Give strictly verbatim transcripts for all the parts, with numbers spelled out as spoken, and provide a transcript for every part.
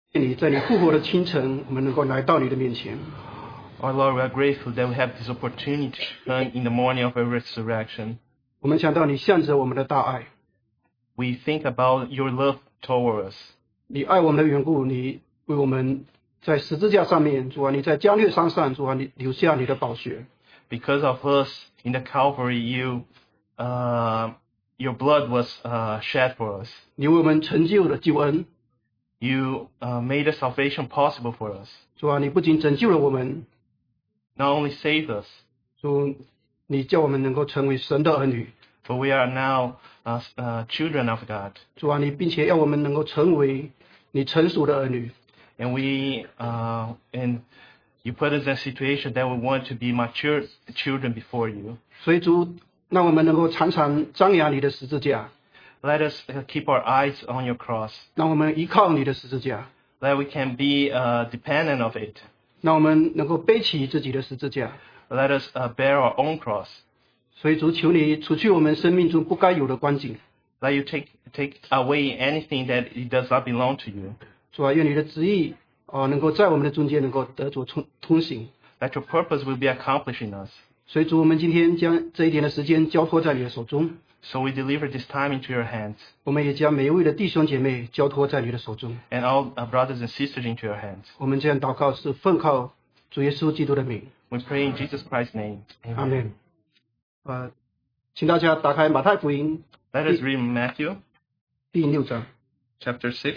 你在你复活的清晨，我们能够来到你的面前。 Our Lord, we are grateful that we have this opportunity to come in the morning of our resurrection. 我们想到你向着我们的大爱。 We think about your love toward us. 你爱我们的缘故，你为我们在十字架上面，主啊，你在加略山上，主啊，你留下你的宝血。 Because of us in the Calvary, you, uh, your blood was uh, shed for us. 你为我们成就了救恩。 You uh, made a salvation possible for us. 主啊，你不仅拯救了我们， Not only saved us, 主，你叫我们能够成为神的儿女。 but we are now uh, uh, children of God. 主啊，你并且要我们能够成为你成熟的儿女。 And we, uh, and you put us in a situation that we want to be mature children before you. 所以主，让我们能够常常张扬你的十字架。 Let us uh, keep our eyes on your cross. 让我们依靠你的十字架。 That we can be uh, dependent of it. 让我们能够背起自己的十字架。 Let us uh, bear our own cross. 所以主，求你除去我们生命中不该有的光景。 Let you take take away anything that it does not belong to you. 主啊，愿你的旨意哦、呃、能够在我们的中间能够得着通通行。 That your purpose will be accomplished in us. 所以主，我们今天将这一点的时间交托在你的手中。 So we deliver this time into your hands. 我们也将每一位的弟兄姐妹交托在你的手中。 And all our brothers and sisters into your hands. 我们这样祷告是奉靠主耶稣基督的名。 We pray in Jesus Christ's name. 阿门。呃，请大家打开马太福音。 Let us read Matthew. 第六章。 Chapter six.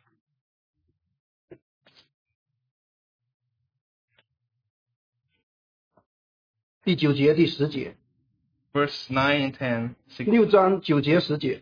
第九节、第十节。 Verse nine and ten. 六章九节十节。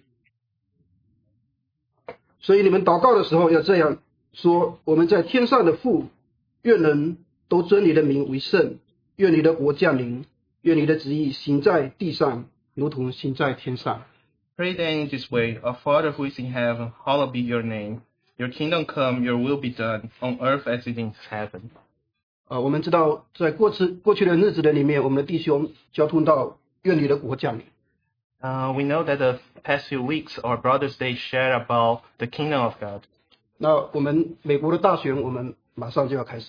所以你们祷告的时候要这样说：我们在天上的父，愿人都尊你的名为圣，愿你的国降临，愿你的旨意行在地上，如同行在天上。 Pray then in this way: Our Father who is in heaven, hallowed be your name. Your kingdom come, your will be done, on earth as it is in heaven. 呃，我们知道在过去过去的日子的里面，我们的弟兄交通到愿你的国降临。 Uh, we know that the past few weeks, our brothers they shared about the kingdom of God. 那我们美国的大选，我们马上就要开始。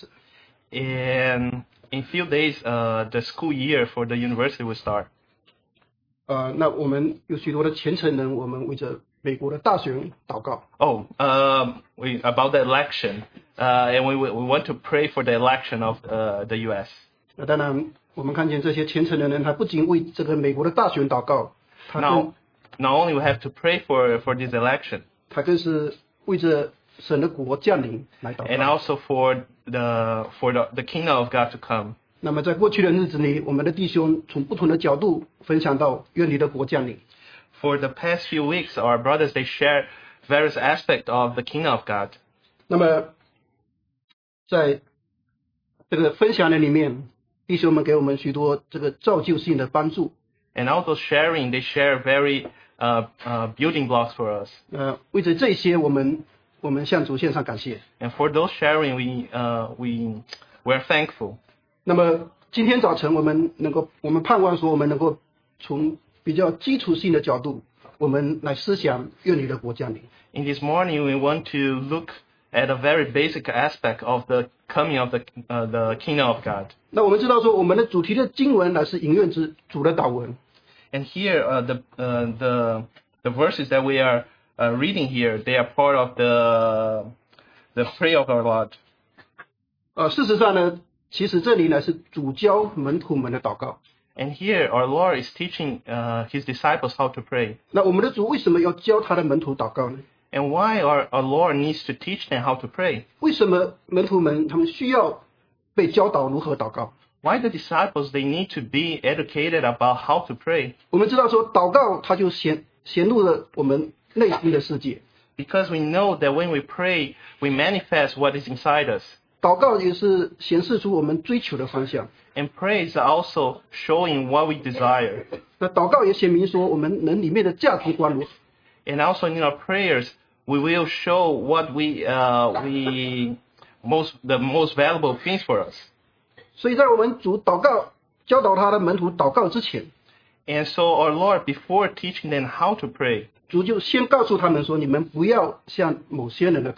And in few days, uh, the school year for the university will start. 呃，那我们有许多的虔诚人，我们为着美国的大选祷告。 Oh, uh, we, about the election, uh, and we we want to pray for the election of uh, the U S. 那当然，我们看见这些虔诚的人，他不仅为这个美国的大选祷告，他 Now, not only we have to pray for for this election, 他更是为着神的国降临来祷 and 告。 also for the for the, the kingdom of God to come. 那么在过去的日子里，我们的弟兄从不同的角度分享到愿你的国降临。 For the past few weeks, our brothers they share various aspects of the kingdom of God. 那么在这个分享的里面，弟兄们给我们许多这个造就性的帮助。 And also sharing, they share very uh, uh, building blocks for us. 呃，为着这些，我们我们向主献上感谢。 And for those sharing, we uh, we we're thankful. 那么今天早晨，我们能够，我们盼望说，我们能够从比较基础性的角度，我们来思想愿你的国降临。 In this morning, we want to look at a very basic aspect of the coming of the uh, the kingdom of God. 那我们知道说，我们的主题的经文乃是引用之主的祷文。 And here, uh, the uh, the the verses that we are uh, reading here, they are part of the the prayer of our Lord. 呃，事实上呢，其实这里呢是主教门徒们的祷告。 And here, our Lord is teaching uh, His disciples how to pray. 那我们的主为什么要教他的门徒祷告呢？ And why our, our Lord needs to teach them how to pray? 为什么门徒们他们需要被教导如何祷告？ Why the disciples, they need to be educated about how to pray? 我们知道说，祷告它就显显露了我们内心的世界。 Because we know that when we pray, we manifest what is inside us. 祷告也是显示出我们追求的方向。 And praise is also showing what we desire. 那祷告也显明说，我们人里面的价值观如何。 And also in our prayers, we will show what we uh, we most the most valuable things for us. 所以在我们主祷告教导他的门徒祷告之前， And so our Lord, before teaching them how to pray, 主就先告诉他们说：你们不要像某些人的祷告。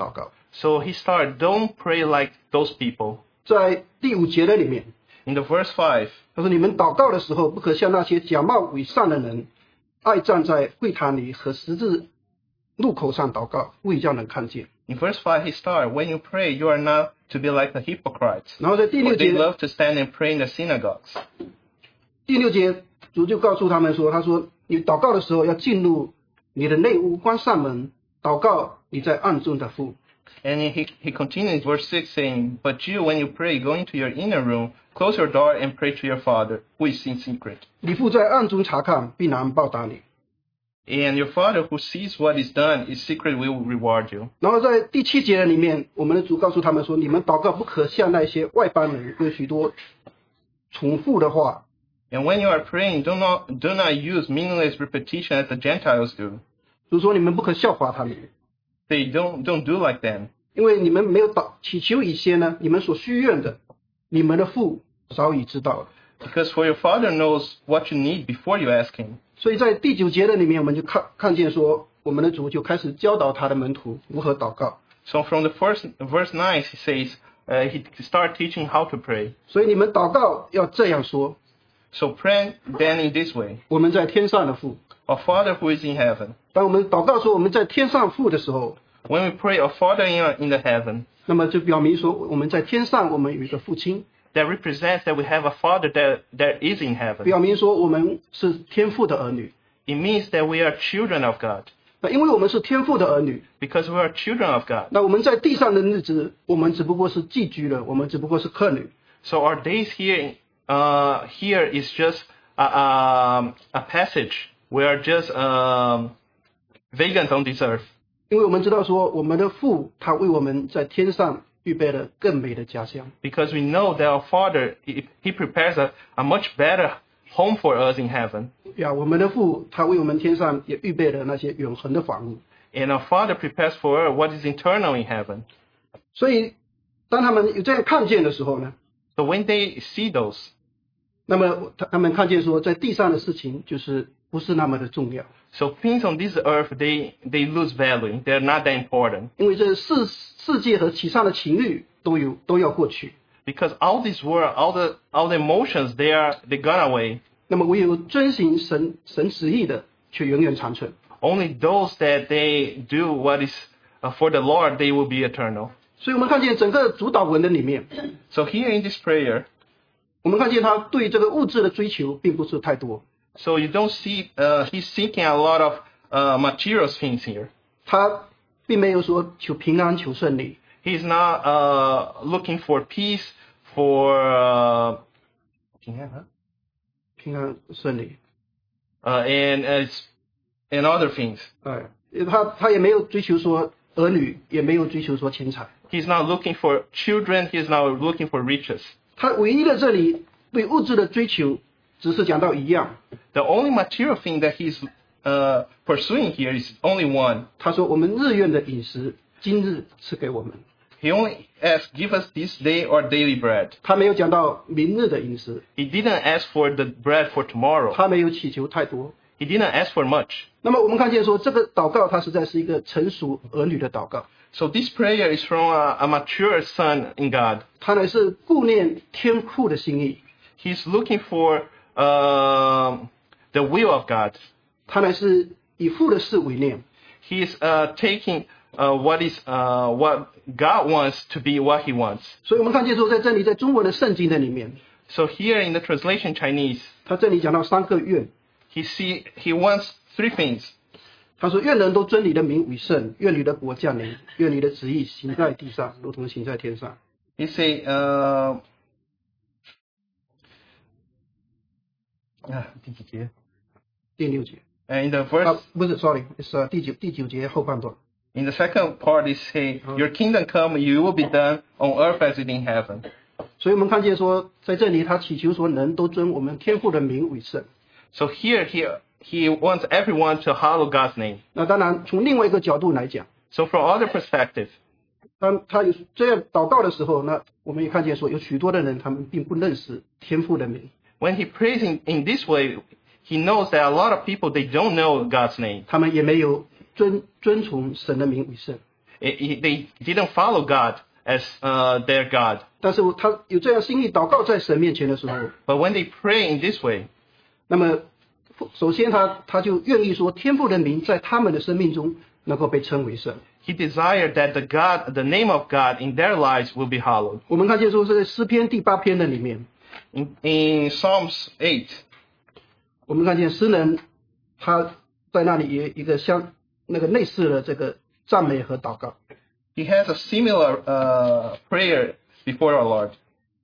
So he started, don't pray like those people. 在第五节的里面， In the verse five, 他说：“你们祷告的时候，不可像那些假冒伪善的人，爱站在会堂里和十字路口上祷告，为叫人看见。” in verse five he started, when you pray, you are not to be like the hypocrites. 然后在第六 For they 节， love to stand and pray in the synagogues. 第六节主就告诉他们说：“他说你祷告的时候要进入你的内屋，关上门，祷告你在暗中的父。” And he, he continues verse six saying, but you, when you pray, go into your inner room, close your door and pray to your Father, who is in secret. 你父在暗中查看，必然报答你。 And your Father who sees what is done in secret will reward you. 然后在第七节的里面，我们的主告诉他们说：“你们祷告不可像那些外邦人有许多重复的话。” And when you are praying, do not, do not use meaningless repetition as the Gentiles do. 就是说你们不可效法他们， They don't, don't do like them. 因为你们没有祷祈求以先呢，你们所需愿的，你们的父早已知道了。 Because for your Father knows what you need before you ask him. 所以在第九节的里面，我们就看看见说，我们的主就开始教导他的门徒如何祷告。 So from the first verse nine, he says, uh, he started teaching how to pray. 所以你们祷告要这样说： So pray then in this way. 我们在天上的父。 Our Father who is in heaven. 当我们祷告说我们在天上父的时候， When we pray, Our Father in, in the heaven, 那么就表明说我们在天上，我们有一个父亲， that represents that we have a Father that, that is in heaven. 表明说我们是天父的儿女。 It means that we are children of God. 那因为我们是天父的儿女， Because we are children of God. 那我们在地上的日子，我们只不过是寄居了，我们只不过是客旅。 So our days here, uh, here is just a, a, a passage. We are just um, vagant on this earth. 因为我们知道说，我们的父他为我们在天上预备了更美的家乡。 Because we know that our Father, he, he prepares a, a much better home for us in heaven. 呀，我们的父他为我们天上也预备了那些永恒的房屋。 And our Father prepares for us what is eternal in heaven. 所以，当他们有这样看见的时候呢， So when they see those, 那么他他们看见说，在地上的事情就是不是那么的重要， so things on this earth, they, they lose value. They're not that important. 因为这世世界和其上的情欲都有都要过去。 Because all this world, all the, all the emotions, they are, they gone away. 那么唯有遵行神神旨意的，却永远长存。 Only those that they do what is uh, for the Lord, they will be eternal. 所以我们看见整个主导文的里面， So here in this prayer, 我们看见他对这个物质的追求并不是太多， so you don't see, uh, he's seeking a lot of uh, material things here. 他并没有说求平安、求胜利， He's not uh, looking for peace, for uh, 平安顺利， uh, and, uh, and other things. 哎，他他也没有追求说儿女，也没有追求说钱财， He's not looking for children. He's not looking for riches. 他唯一的这里对物质的追求，只是讲到一样， The only material thing that he's uh, pursuing here is only one. 他说我们日愿的饮食，今日赐给我们。 He only asks, give us this day our daily bread. 他没有讲到明日的饮食， He didn't ask for the bread for tomorrow. 他没有祈求太多。 He didn't ask for much. 那么我们看见说，这个祷告它实在是一个成熟儿女的祷告， So this prayer is from a, a mature son in God. 他乃是顾念天父的心意， He's looking for uh, the will of God. 他乃是以父的事为念。 He's uh, taking uh, what is uh, what God wants to be what He wants. 所以我们看见说，在这里在中文的圣经的里面， So here in the translation Chinese, 他这里讲到三个愿， he see he wants three things. 他说：愿人都尊你的名为圣，愿你的国降临，愿你的旨意行在地上，如同行在天上。 He say, uh, 啊，第几节？ 第六节 And in the verse, 啊，不是 ，sorry， 是、uh, 第九第九节后半段。 in the second part, he say, "Your kingdom come, you will be done on earth as it in heaven." 所以我们看见说，在这里他祈求说，人都尊我们天父的名为圣。 So here, he he wants everyone to hallow God's name. 那当然，从另外一个角度来讲， So from other perspective, 当他有这样祷告的时候，那我们也看见说，有许多的人他们并不认识天父的名， when he prays in, in this way, he knows that a lot of people they don't know God's name, 他们也没有尊尊崇神的名为圣。 It- it- they didn't follow God as uh, their God. 但是他有这样心意祷告在神面前的时候， But when they pray in this way, 那么首先他他就愿意说天父的名在他们的生命中能够被称为圣。 he desired that the God, the name of God in their lives will be hallowed. 我们看见说是在诗篇第八篇的里面， In, in Psalms eight, 我们看见诗人他在那里也一个相那个类似的这个赞美和祷告。 he has a similar uh, prayer before our Lord.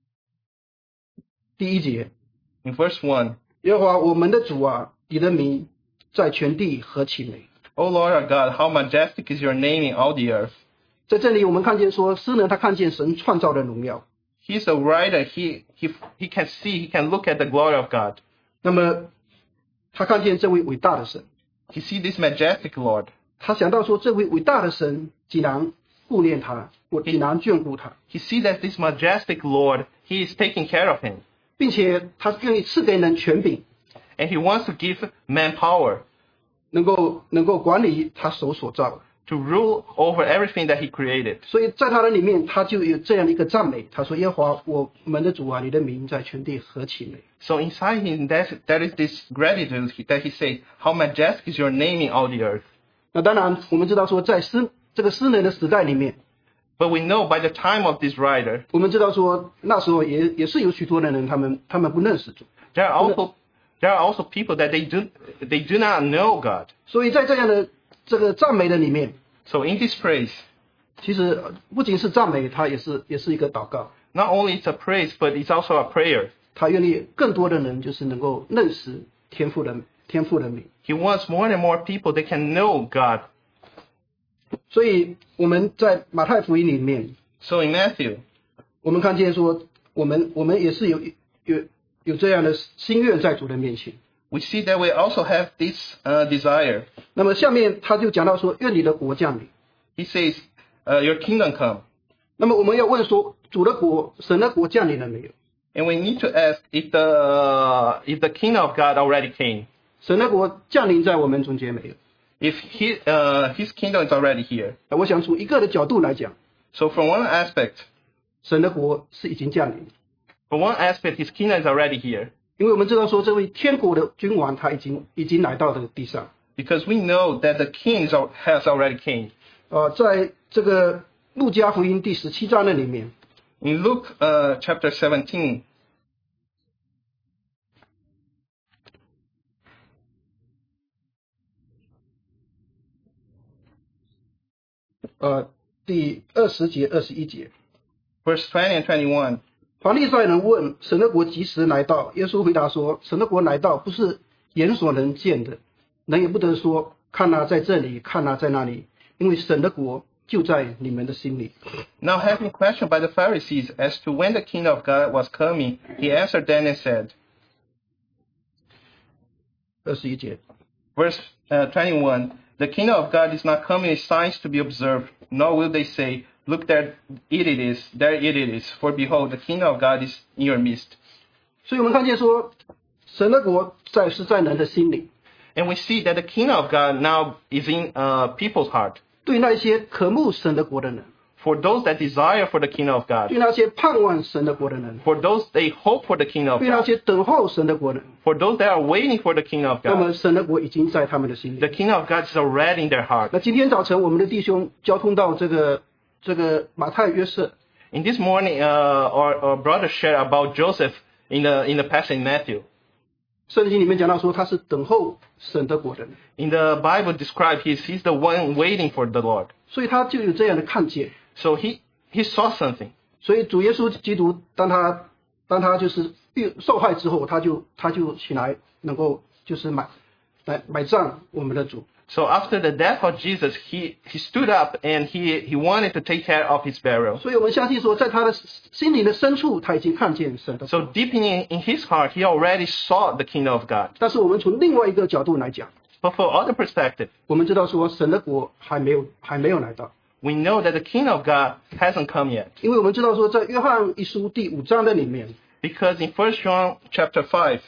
第一节， In verse one, 耶和华我们的主啊，你的名在全地何其美！ O Lord our God, how majestic is your name in all the earth. 在这里我们看见说诗人他看见神创造的荣耀， He's a writer. He, he, he can see, he can look at the glory of God. 那么他看见这位伟大的神， He see this majestic Lord. 他想到说这位伟大的神竟然顾念他，我竟然眷顾他， He see that this majestic Lord, he is taking care of him. 并且他愿意赐给人权柄， And he wants to give man power 能够能够管理他手所造的。 to rule over everything that he created. 所以在他的里面，他就有这样的一个赞美。他说：“耶和华我们的主啊，你的名在全地何其美！” So inside him, that, that is this gratitude that he said, how majestic is your name in all the earth. 那当然，我们知道说，在诗这个诗人的时代里面， But we know by the time of this writer, 我们知道说那时候也也是有许多的人，他们他们不认识主， there are also, there are also people that they do, they do not know God. 所以在这样的这个赞美的里面， So in this praise, 其实呃不仅是赞美，它也是也是一个祷告。 not only it's a praise, but it's also a prayer. 他愿意更多的人就是能够认识天父的天父的名。 He wants more and more people that can know God. 所以我们在马太福音里面， So in Matthew, 我们看见说，我们我们也是有有有这样的心愿在主的面前。 we see that we also have this uh, desire. 那么下面他就讲到说，愿你的国降临。 He says, uh, your kingdom come. 那么我们要问说，主的国、神的国降临了没有？ And we need to ask if the, if the kingdom of God already came. 神的国降临在我们中间没有？ If he, uh, his kingdom is already here. 我想从一个的角度来讲， So from one aspect, 神的国是已经降临， from one aspect, his kingdom is already here. 因为我们知道说，这位天国的君王他已经已经来到这个地上。 Because we know that the king is al- has already came. 呃，在这个路加福音第十七章的里面， In Luke uh, chapter seventeen, 呃，第二十节、二十一节， verse twenty and twenty-one, 法利赛人问神的国几时来到？耶稣回答说：神的国来到，不是眼所能见的，人也不得说看啊在这里，看啊在那里，因为神的国就在你们的心里。 Now having questioned by the Pharisees as to when the kingdom of God was coming, he answered them and said, 二十一节， verse uh, twenty-one, the kingdom of God is not coming with signs to be observed, nor will they say, look there it is, there it is, for behold, the kingdom of God is in your midst. 所以我们看见说，神的国在是在人的心里。 And we see that the kingdom of God now is in uh, people's heart. 对那些渴慕神的国的人， For those that desire for the kingdom of God, 对那些盼望神的国的人， for those they hope for the kingdom of 对那 God, 些等候神的国的人， for those that are waiting for the kingdom of 那 God, 么神的国已经在他们的心 the 里。 kingdom of God is already in their heart. 那今天早晨，我们的弟兄交通到这个这个马太约瑟， In this morning, uh, our, our brother shared about Joseph in the in the passage in Matthew. 圣经里面讲到说他是等候神的国的人， In the Bible described he's he's the one waiting for the Lord. 所以他就有这样的看见。 So he he saw something. 所以主耶稣基督当他当他就是遇受害之后，他就他就起来能够就是买买买账我们的主。 So after the death of Jesus, he he stood up and he he wanted to take care of his burial. 所以我们相信说，在他的心灵的深处，他已经看见神的 So 国。 deep in in his heart, he already saw the kingdom of God. 但是我们从另外一个角度来讲， But for other perspective, 我们知道说神的国还没有还没有来到， we know that the kingdom of God hasn't come yet. 因为我们知道说在约翰一书第五章的里面， Because in First John chapter five,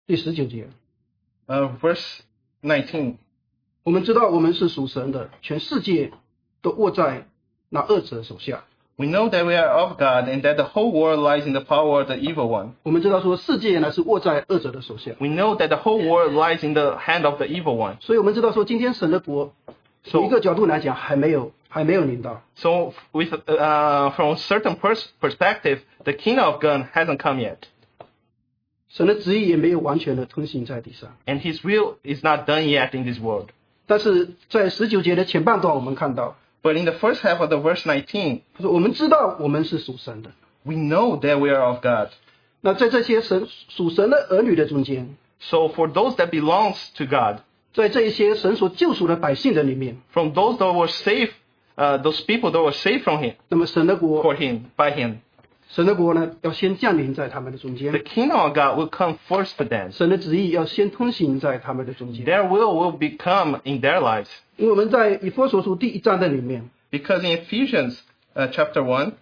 第十九节， Uh, verse nineteen. 我们知道我们是属神的，全世界都握在那恶者手下。 We know that we are of God and that the whole world lies in the power of the evil one. 我们知道说世界呢是握在恶者的手下， We know that the whole world lies in the hand of the evil one. 所以我们知道说今天神的国，从一个角度来讲还没有还没有临到。 So, with uh, from a certain pers- perspective, the kingdom of God hasn't come yet, 神的旨意也没有完全的吞行在地上。 and His will is not done yet in this world. 但是在十九节的前半段，我们看到， But in the first half of the verse nineteen, 他说我们知道我们是属神的。 we know that we are of God. 那在这些神属神的儿女的中间， So, for those that belongs to God, 在这一些神所救赎的百姓的里面， from those that were saved, uh, those people that were saved from Him, 那么神的国， for Him, by Him, 神的国呢要先降临在他们的中 the 间， kingdom of God will come first to them. 神的旨意要先吞行在他们的中间。 Their will will become in their lives. 因为我们在以弗所书第一章的里面， Because in Ephesians uh, chapter one,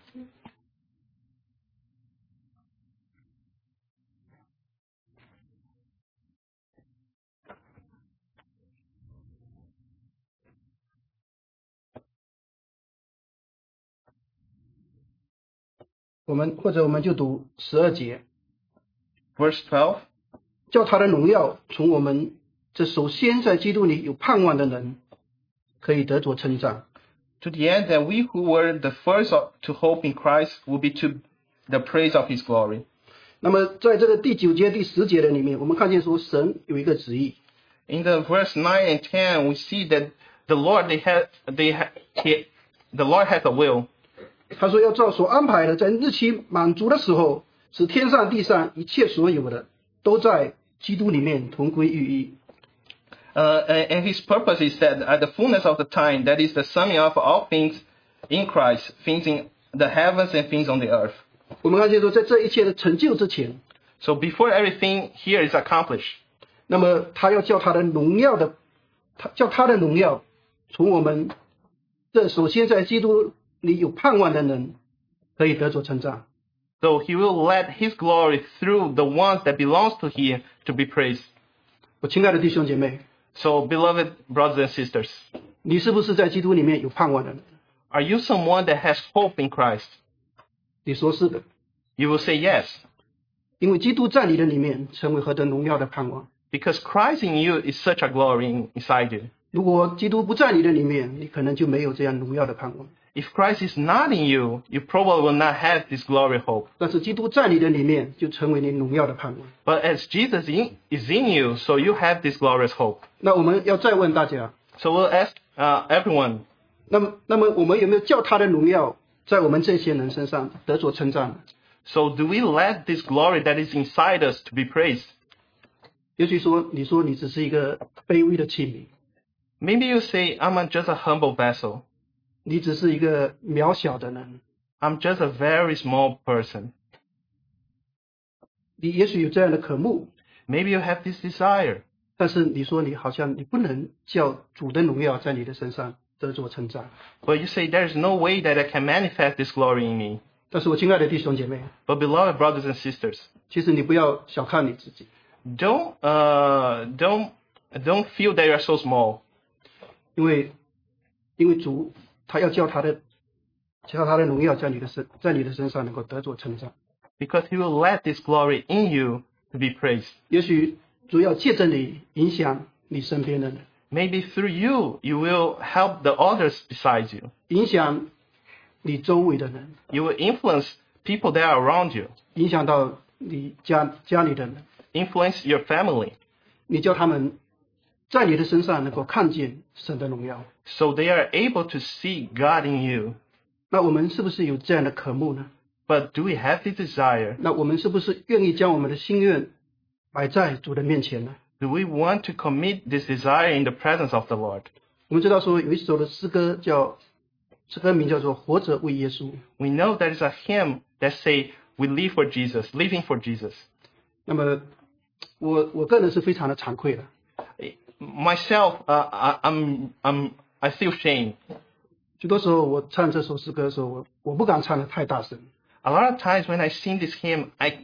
我们或者我们就读十二节， verse twelve, 叫他的荣耀从我们这首先在基督里有盼望的人，可以得着称赞。 to the end that we who were the first of- to hope in Christ will be to the praise of His glory. 那么在这个第九节、第十节的里面，我们看见说神有一个旨意， In the verse nine and ten, we see that the Lord they had they ha, he, the Lord has a will. 他说要照所安排的，在日期满足的时候，使天上地上一切所有的都在基督里面同归于一。 Uh, and and His purpose is that at the fullness of the time, that is the summing of all things in Christ, things in the heavens and things on the earth. 我们看见说，在这一切的成就之前， So before everything here is accomplished, 那么他要叫他的荣耀的，他叫他的荣耀从我们这首先在基督里有盼望的人，可以得着称赞。 so He will let His glory through the ones that belongs to Him to be praised. 我亲爱的弟兄姐妹， So, beloved brothers and sisters, 你是不是在基督里面有盼望的人？ are you someone that has hope in Christ? 你说是的， You will say yes, 因为基督在你的里面成为何等荣耀的盼望。 because Christ in you is such a glory in- inside you. 如果基督不在你的里面，你可能就没有这样荣耀的盼望。 If Christ is not in you, you probably will not have this glory hope. 但是基督在你的里面，就成为你荣耀的盼望。 But as Jesus in, is in you, so you have this glorious hope. 那我们要再问大家， So we'll ask uh, everyone, 那么，那么我们有没有叫他的荣耀在我们这些人身上得着称赞呢？ so do we let this glory that is inside us to be praised? 也许说，你说你只是一个卑微的器皿， Maybe you say, I'm a- just a humble vessel. 你只是一个渺小的人， I'm just a very small person. 你也许有这样的渴慕， Maybe you have this desire. 但是你说你好像你不能叫主的荣耀在你的身上得着称赞。 But you say, there's no way that I can manifest this glory in me. 但是我亲爱的弟兄姐妹， But beloved brothers and sisters, 其实你不要小看你自己， don't, uh, don't, don't feel that you're so small. 因为因为主他要叫他的叫他的荣耀在你的身在你的身上能够得着称赞。 Because He will let this glory in you to be praised. 也许主要借着你影响你身边的人， Maybe through you, you will help the others besides you. 影响你周围的人， You will influence people that are around you, 影响到你家家里的人， influence your family, 你叫他们在你的身上能够看见神的荣耀。 so they are able to see God in you. 那我们是不是有这样的渴慕呢？ But do we have this desire? 那我们是不是愿意将我们的心愿摆在主的面前呢？ Do we want to commit this desire in the presence of the Lord? 我们知道说有一首的诗歌叫诗歌名叫做《活着为耶稣》。 We know there is a hymn that say, we live for Jesus, living for Jesus. 那么我我个人是非常的惭愧的， Myself, uh, I, I'm, I'm, I feel shame. 许多时候我唱这首诗歌的时候，我我不敢唱的太大声， A lot of times when I sing this hymn, I,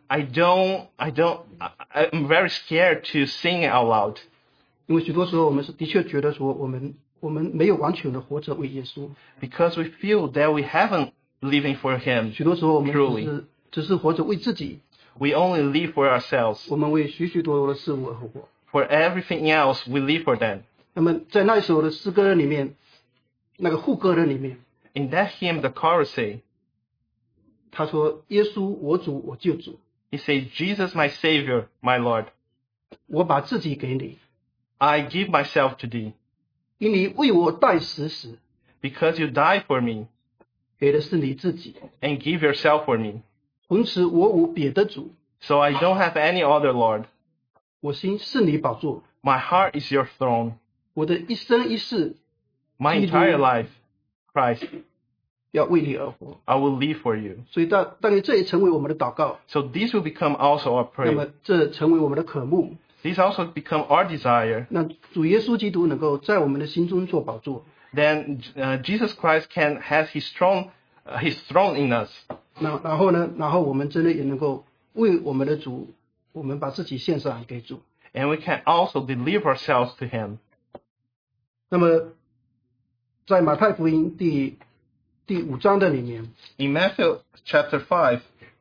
I don't, I don't, I, I'm very scared to sing it out loud 因为许多时候我们是的确觉得说我们我们没有完全的活着为耶稣， because we feel that we haven't living for Him. 许多时候我们只 Truly. 是只是活着为自己， We only live for ourselves. 我们为许许多多的事物而活。 For everything else, we live for them. 那么在那一首的诗歌里面，那个副歌的里面， In that hymn, the chorus say, 他说：“耶稣，我主，我救主， he says, Jesus, my Savior, my Lord, 我把自己给你， I give myself to thee, 因你为我代死死， because you died for me, 给的是你自己。 and give yourself for me. 从此我无别的主， So I don't have any other Lord. 我心是你宝座， My heart is your throne. 我的一生一世 My 基督 entire life, Christ, 要为你而活。 I will live for you. 所以大大概这也成为我们的祷告， So this will become also our 那 prayer. 么这成为我们的渴慕。 This also become our desire. 那主耶稣基督能够在我们的心中做宝座， Then uh, Jesus Christ can has His throne, uh, His throne in us. 那然后呢，然后我们真的也能够为我们的主，我们把自己献上给主。 And we can also deliver ourselves to Him. 那么在马太福音第第五章的里面， In Matthew chapter five,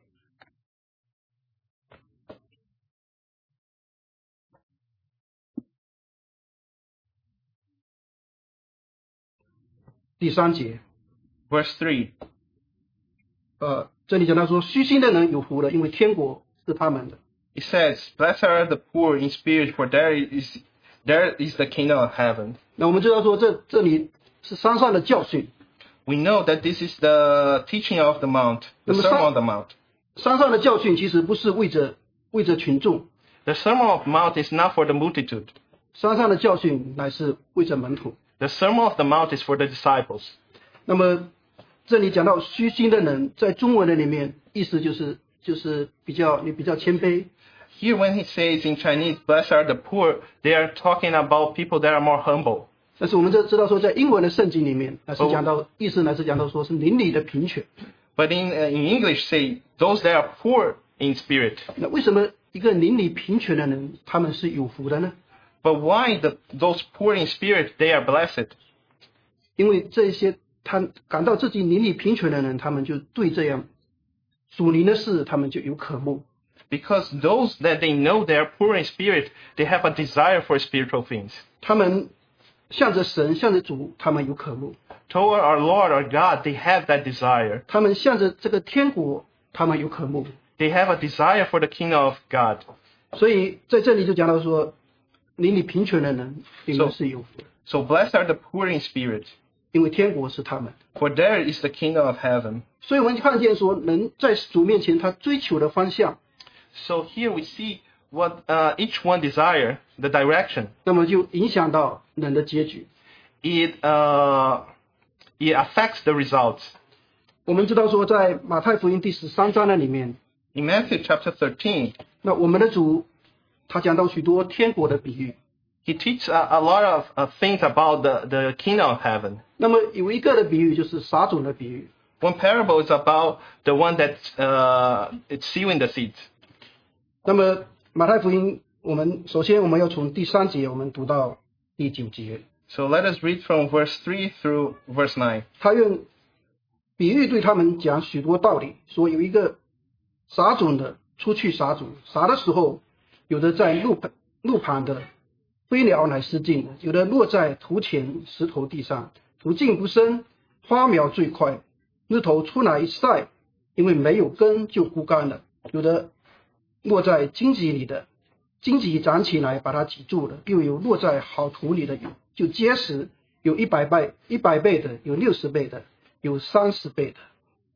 第三节， verse three, 呃，这里讲到说，虚心的人有福了，因为天国是他们的。 it says, "Blessed are the poor in spirit, for there is there is the kingdom of heaven." 那我们知道说，这这里是山上的教训， We know that this is the teaching of the mount, the Number Sermon seven. on the Mount. 山上的教训其实不是为着为着群众， The Sermon of the Mount is not for the multitude. 山上的教训乃是为着门徒。 The Sermon of the Mount is for the disciples. 那么这里讲到虚心的人，在中文的里面意思就是就是比较也比较谦卑。 Here when he says in Chinese, "Blessed are the poor," they are talking about people that are more humble. 但是我们这知道说，在英文的圣经里面，乃是哦讲到意思乃是讲到说是邻里的贫穷。 But in uh, in English say those that are poor in spirit. 那为什么一个邻里贫穷的人，他们是有福的呢？ But why the those poor in spirit they are blessed? 因为这些他感到自己邻里贫穷的人，他们就对这样属灵的事，他们就有渴慕。 Because those that they know they are poor in spirit, they have a desire for spiritual things. 他们向着神，向着主，他们有渴慕； Toward our Lord, our God, they have that desire. 他们向着这个天国，他们有渴慕。 They have a desire for the kingdom of God. 所以在这里就讲到说，邻里贫穷的人，你们是有福的， So blessed are the poor in spirit, 因为天国是他们。 for there is the kingdom of heaven. 所以我们看见说，人在主面前他追求的方向， So here we see what uh, each one desire, the direction. 那么就影响到人的结局。 It uh, it affects the results. 我们知道说，在马太福音第十三章的里面， In Matthew chapter thirteen, 那我们的主他讲到许多天国的比喻。 he teaches a, a lot of uh, things about the, the kingdom of heaven. 那么有一个的比喻就是撒种的比喻。 One parable is about the one that's uh, it's sowing the seeds. 那么马太福音，我们首先我们要从第三节我们读到第九节。 So let us read from verse three through verse nine. 他用比喻对他们讲许多道理，说有一个撒种的出去撒种，撒的时候，有的在路旁路旁的飞鸟乃失尽的，有的落在土前石头地上，土径不深，花苗最快，日头出来一晒，因为没有根就枯干了；有的落在荆棘里的，荆棘长起来把它挤住了；又有落在好土里的，就结实，有一百倍、一百倍的，有六十倍的，有三十倍的。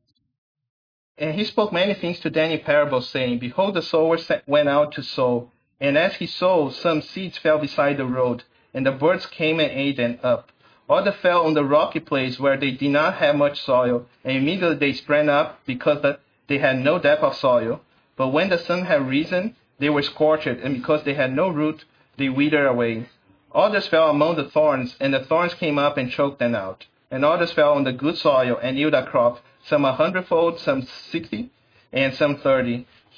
And he spoke many things to them in parables, saying, Behold, the sower went out to sow. And as he sowed, some seeds fell beside the road, and the birds came and ate them up. Others fell on the rocky place where they did not have much soil, and immediately they sprang up because they had no depth of soil. But when the sun had risen, they were scorched, and because they had no root, they withered away. Others fell among the thorns, and the thorns came up and choked them out. And others fell on the good soil and yielded a crop, some a hundredfold, some sixty, and some thirty. He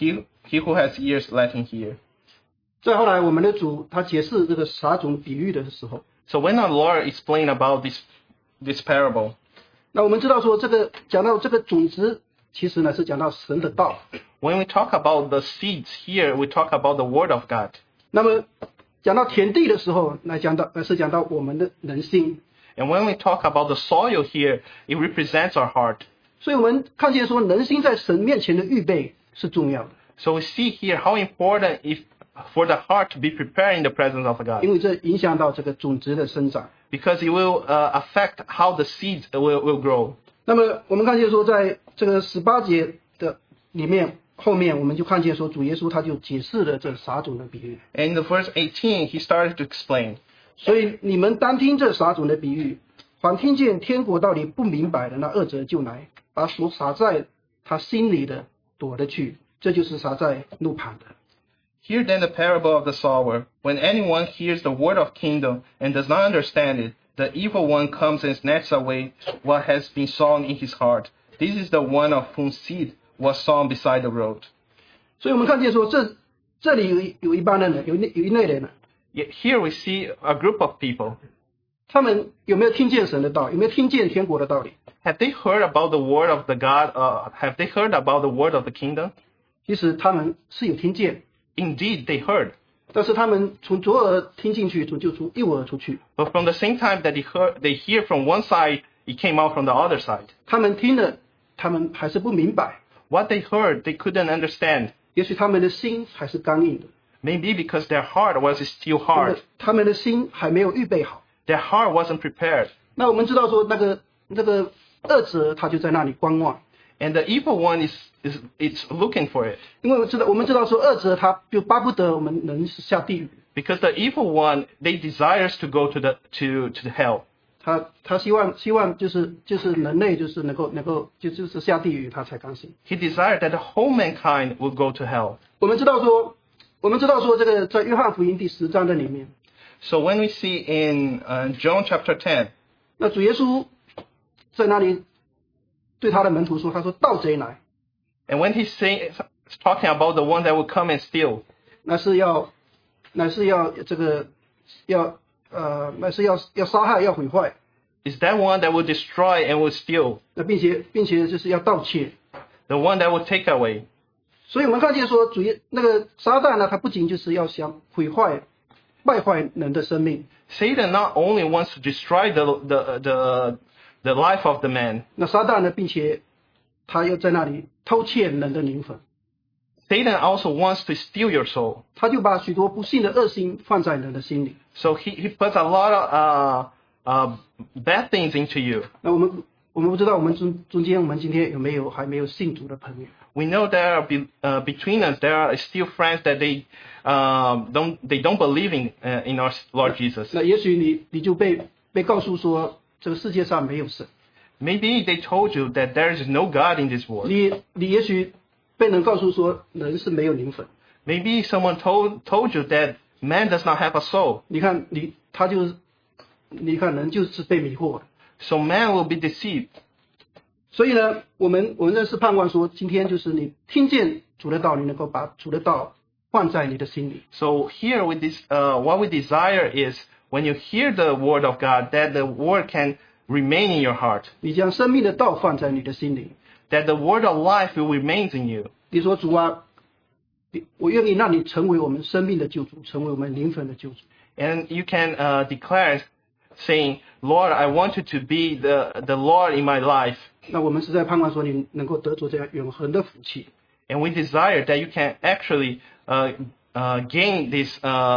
He who has ears, let him hear. 再后来，我们的主他解释这个撒种比喻的时候， So when our Lord explained about this, this parable, 那我们知道说这个讲到这个种子，其实呢是讲到神的道。 when we talk about the seeds here, we talk about the Word of God. 那么讲到田地的时候，那讲到呃是讲到我们的人心。 And when we talk about the soil here, it represents our heart. 所以我们看见说人心在神面前的预备是重要的， So we see here how important if for the heart to be prepared in the presence of God, 因为这影响到这个种子的生长。 because it will uh, affect how the seeds will, will grow. 那么我们看见说，在这个十八节的里面后面，我们就看见说主耶稣他就解释了这撒种的比喻。 And in the verse eighteen, he started to explain. 所以你们单听这撒种的比喻，反听见天国道理不明白的那恶者就来，把所撒在他心里的夺了去，这就是撒在路旁的。 Hear then the parable of the sower. When anyone hears the word of kingdom and does not understand it, the evil one comes and snatches away what has been sown in his heart. This is the one of whom seed was sown beside the road. 所以我们看见说，这这里有一有一帮的人，有一有一类人呢， Yet here we see a group of people. 他们有没有听见神的道？有没有听见天国的道理？ Have they heard about the word of the God? Uh, have they heard about the word of the kingdom? 其实他们是有听见， Indeed, they heard. 但是他们从左耳听进去，从就从右耳出去。 But from the same time that they heard, they hear from one side, it came out from the other side. 他们听了，他们还是不明白， What they heard, they couldn't understand. 也许他们的心还是刚硬的， Maybe because their heart was still 他们 hard. 的他们的心还没有预备好。 Their heart wasn't prepared. 那我们知道说，那个那个恶者他就在那里观望， And the evil one is, is it's looking for it. 因为我知道我们知道说恶者他就巴不得我们人是下地狱， Because the evil one, they desires to go to the to, to the hell. 他他希望希望就是就是人类就是能够能够就就是下地狱，他才甘心。 He desired that the whole mankind will go to hell. 我们知道说，我们知道说这个在约翰福音第十章的里面， So when we see in uh, John chapter ten, 那主耶稣在那里对他的门徒说，他说盗贼来， and when he's saying, talking about the one that will come and steal, 那是要那是要这个要呃那是要要杀害要毁坏， is that one that will destroy and will steal, 那并且并且就是要盗窃。 the one that will take away. 所以我们看见说主耶那个撒旦呢，他不仅就是要想毁坏败坏人的生命， Satan not only wants to destroy the the the, the life of the man, 那撒旦呢，并且他又在那里偷窃人的灵魂， Satan also wants to steal your soul. 他就把许多不幸的恶心放在人的心里。 So he, he puts a lot of uh, uh, bad things into you. 那我们我们不知道我们中中间我们今天有没有还没有信主的朋友？ We know there are be, uh, between us there are still friends that they uh, don't they don't believe in uh, in our Lord Jesus. 那也许你你就被被告诉说这个世界上没有神， Maybe they told you that there is no God in this world. 你你也许被人告诉说人是没有灵魂。 Maybe someone told told you that man does not have a soul. 你看你他就是你看人就是被迷惑的。 So man will be deceived. 所以呢，我们我们认识盼望说，今天就是你听见主的道，你能够把主的道放在你的心里。 So here with this, uh, what we desire is when you hear the word of God, that the word can remain in your heart, 你将生命的道放在你的心里。 that the word of life will remain in you. 你说主啊，你我愿意让你成为我们生命的救主，成为我们灵魂的救主。 And you can uh, declare saying, Lord, I want you to be the, the Lord in my life. 那我们是在盼望说你能够得着这样永恒的福气。 And we desire that you can actually uh, uh, gain this,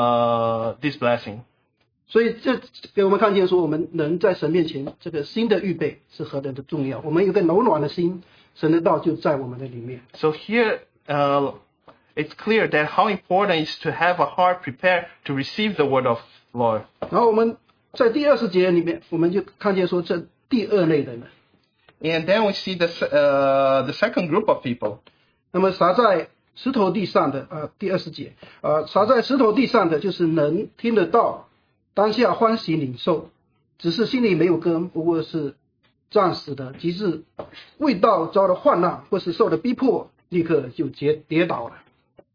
uh, this blessing. 所以这给我们看见说，我们人在神面前这个心的预备是何等的重要。我们有个柔软的心，神的道就在我们的里面。 So here, uh, it's clear that how important it is to have a heart prepared to receive the word of Lord. 然后我们在第二十节里面，我们就看见说这第二类的人。 And then we see the, uh, the second group of people. 那么撒在石头地上的，呃，第二十节，呃，撒在石头地上的就是能听得到，当下欢喜领受，只是心里没有根，不过是暂时的，即使未到遭了患难或是受了逼迫，立刻就跌跌倒了。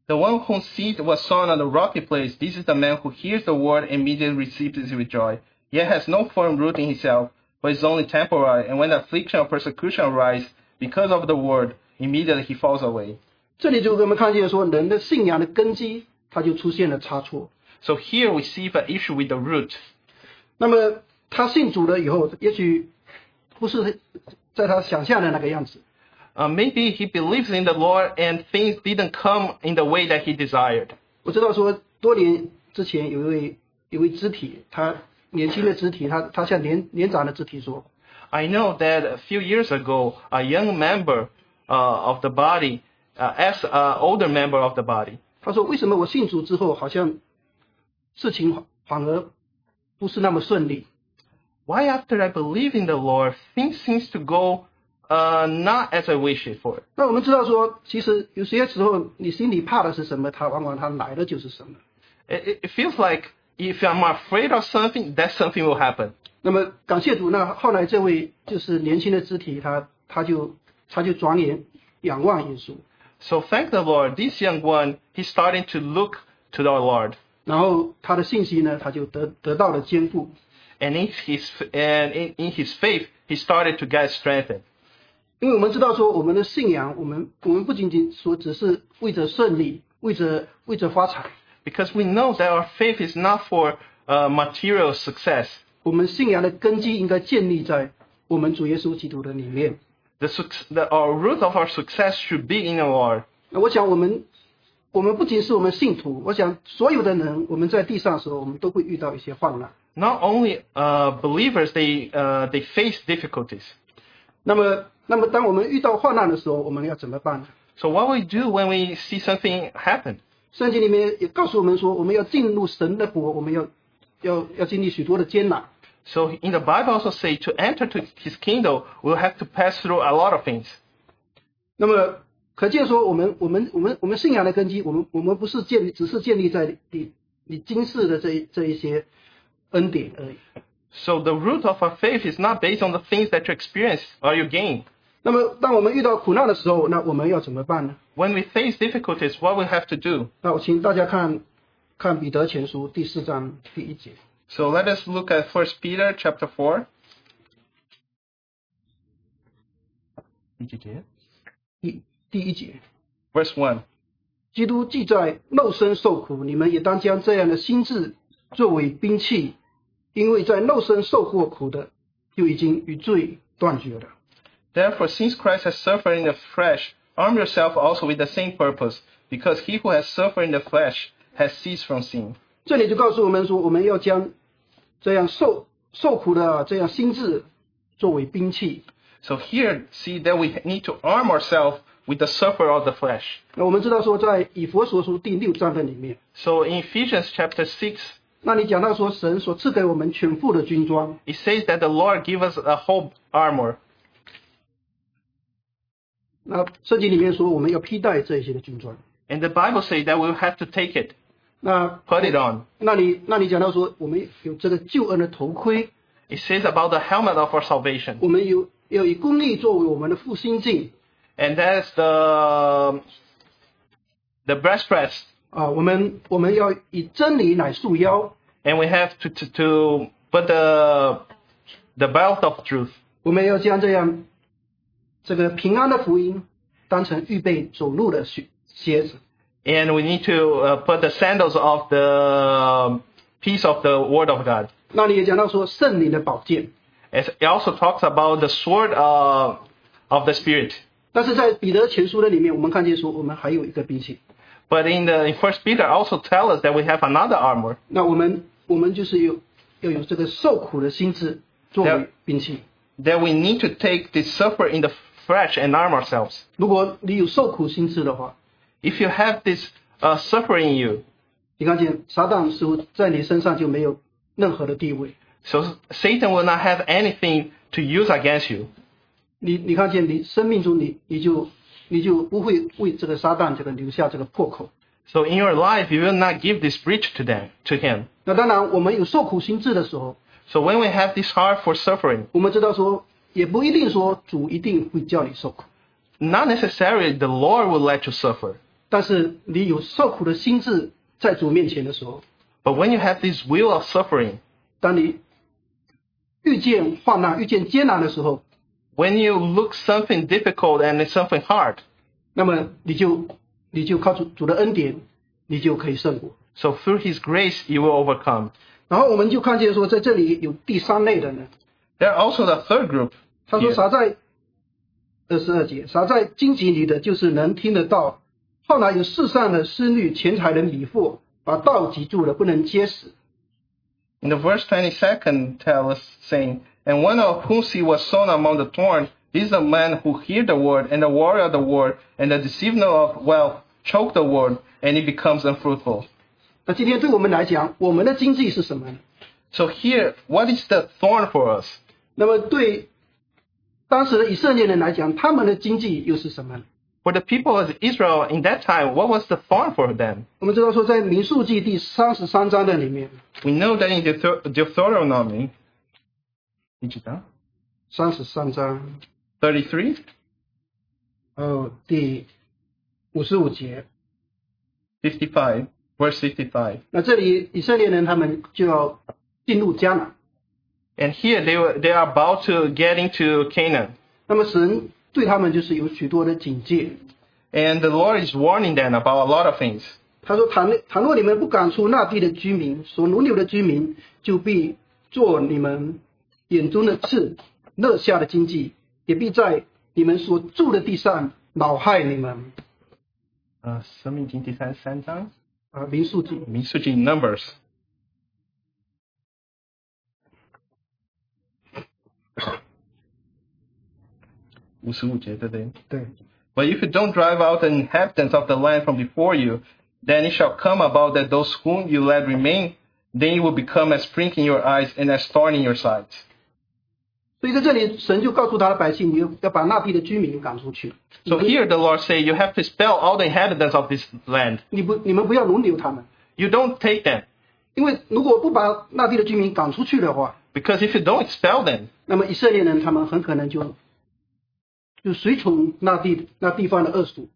The one whose seed was sown on the rocky place, this is the man who hears the word and immediately receives it with joy, yet has no firm root in himself, but is only temporary, and when the affliction or persecution arises because of the word, immediately he falls away. 这里就给我们看见说，人的信仰的根基，它就出现了差错。 So here we see the issue with the root. 那么他信主了以后，也许不是在他想象的那个样子。 Uh, maybe he believes in the Lord and things didn't come in the way that he desired. 我知道说，多年之前有一位有一位肢体，他年轻的肢体，他他向年年长的肢体说 I know that a few years ago, a young member uh, of the body uh, asked an older member of the body, 他说为什么我信主之后，好像事情反而不是那么顺利？ why after I believe in the Lord, things seems to go uh, not as I wish it for? 那我们知道说，其实有些时候你心里怕的是什么，它往往它来的就是什么。 It, it feels like if I'm afraid of something, that something will happen. 那么感谢主，那后来这位就是年轻的肢体，他他就他就转眼仰望耶稣， So thank the Lord, this young one, he's starting to look to the Lord. 然后他的信息呢，他就得得到了坚固。 And in his, and in, in his faith, he started to get strengthened. 因为我们知道说，我们的信仰，我们我们不仅仅说只是为着胜利，为着为着发财， Because we know that our faith is not for uh, material success. 我们信仰的根基应该建立在我们主耶稣基督的里面。 The, suc- the our root of our success should be in the Lord. 那我想我们我们不仅是我们信徒，我想所有的人，我们在地上的时候，我们都会遇到一些患难。 Not only uh, believers, they uh, they face difficulties. 那么，那么当我们遇到患难的时候，我们要怎么办呢？ So what we do when we see something happen? 圣经里面也告诉我们说，我们要进入神的国，我们要要要经历许多的艰难。 So in the Bible also say to enter to His kingdom, we'll have to pass through a lot of things. 那么可见说，我们我们我们我们信仰的根基，我们我们不是建立，只是建立在你你今世的这一这一些恩典而已。 So the root of our faith is not based on the things that you experience or you gain. 那么当我们遇到苦难的时候，那我们要怎么办呢？ When we face difficulties, what we have to do? 那我请大家看看彼得前书第四章第一节。 So let us look at First Peter chapter four. 第第一节， Verse one. 基督既在肉身受苦，你们也当将这样的心志作为兵器，因为在肉身受过苦的，就已经与罪断绝了。 Therefore, since Christ has suffered in the flesh, arm yourself also with the same purpose, because he who has suffered in the flesh has ceased from sin. 这里就告诉我们说，我们要将这样受受苦的这样心智作为兵器。 So here, see that we need to arm ourselves with the suffer of the flesh. 那我们知道说，在以弗所书第六章的里面， So in Ephesians chapter six, 那你讲到说，神所赐给我们全副的军装。 it says that the Lord give us a whole armor. 那圣经里面说，我们要披戴这些的军装。 And the Bible says that we have to take it, 那 put it on. 那你那你讲到说，我们有这个救恩的头盔， It says about the helmet of our salvation. 我们有要以公义作为我们的护心镜 And that's the, the breastplate. 啊，我们我们要以真理乃束腰， And we have to, to, to put the, the belt of truth. 我们要将这样这个平安的福音当成预备走路的鞋鞋子。 And we need to uh, put the sandals of the piece of the word of God. 那你也讲到说圣灵的宝剑， It also talks about the sword uh, of the Spirit. 但是在彼得前书的里面，我们看见说我们还有一个兵器， But in the in First Peter also tell us that we have another armor. 那我们我们就是有要有这个受苦的心智作为兵器。 That we need to take this suffer in the flesh and arm ourselves. 如果你有受苦心智的话， If you have this uh, suffering in you, 你看见撒旦似乎在你身上就没有任何的地位。 so Satan will not have anything to use against you. 你你看见你生命中你你就你就不会为这个撒旦这个留下这个破口。 So in your life, you will not give this breach to them, to him. 那当然，我们有受苦心智的时候， So when we have this heart for suffering, 我们知道说，也不一定说主一定会叫你受苦。 not necessarily the Lord will let you suffer. 但是你有受苦的心志在主面前的时候， But when you have this will of suffering, 当你遇见患难、遇见艰难的时候， when you look something difficult and it's something hard, 那么你就你就靠主主的恩典，你就可以胜过。 so through His grace you will overcome. 然后我们就看见说，在这里有第三类的呢， There are also the third group. 他说 here. 撒在二十二节，撒在荆棘里的，就是能听得到，后来有世上的思虑、钱财的迷惑，把道挤住了，不能结实。 In the verse twenty-second tell us saying, and one of whom he was sown among the thorn, this is a man who hear the word and the warrior of the word, and the deceiver of wealth choke the word, and it becomes unfruitful. 那今天对我们来讲，我们的经济是什么呢？ So here, what is the thorn for us? 那么对当时的以色列人来讲，他们的经济又是什么呢？ For the people of Israel in that time, what was the thorn for them? 我们知道说，在民数记第三十三章的里面， We know that in Deuter- Deuteronomy, 你知道？ 三十三章， thirty-three, 哦，第五十五节， fifty-five, verse fifty-five. 那这里以色列人他们就要进入迦南。 And here they were, they are about to get into Canaan. 那么神对他们就是有许多的警戒。 And the Lord is warning them about a lot of things. 他说：“倘倘若你们不赶出那地的居民，所奴留的居民，就必做你们眼中的刺，勒下的荆棘，也必在你们所住的地上恼害你们。” Uh, 生命经第三十三章， 啊，民数记。 民数记 Numbers. 五十五节，对不对？ 对。 But if you don't drive out the inhabitants of the land from before you, then it shall come about that those whom you let remain, then you will become as sprink in your eyes and as thorn in your sides. 所以在这里，神就告诉他的百姓，你要把那地的居民赶出去。 So here the Lord say, you have to expel all the inhabitants of this land. 你不，你们不要容留他们， You don't take them. 因为如果不把那地的居民赶出去的话， Because if you don't expel them, 那么以色列人他们很可能就就随从那地那地方的恶属。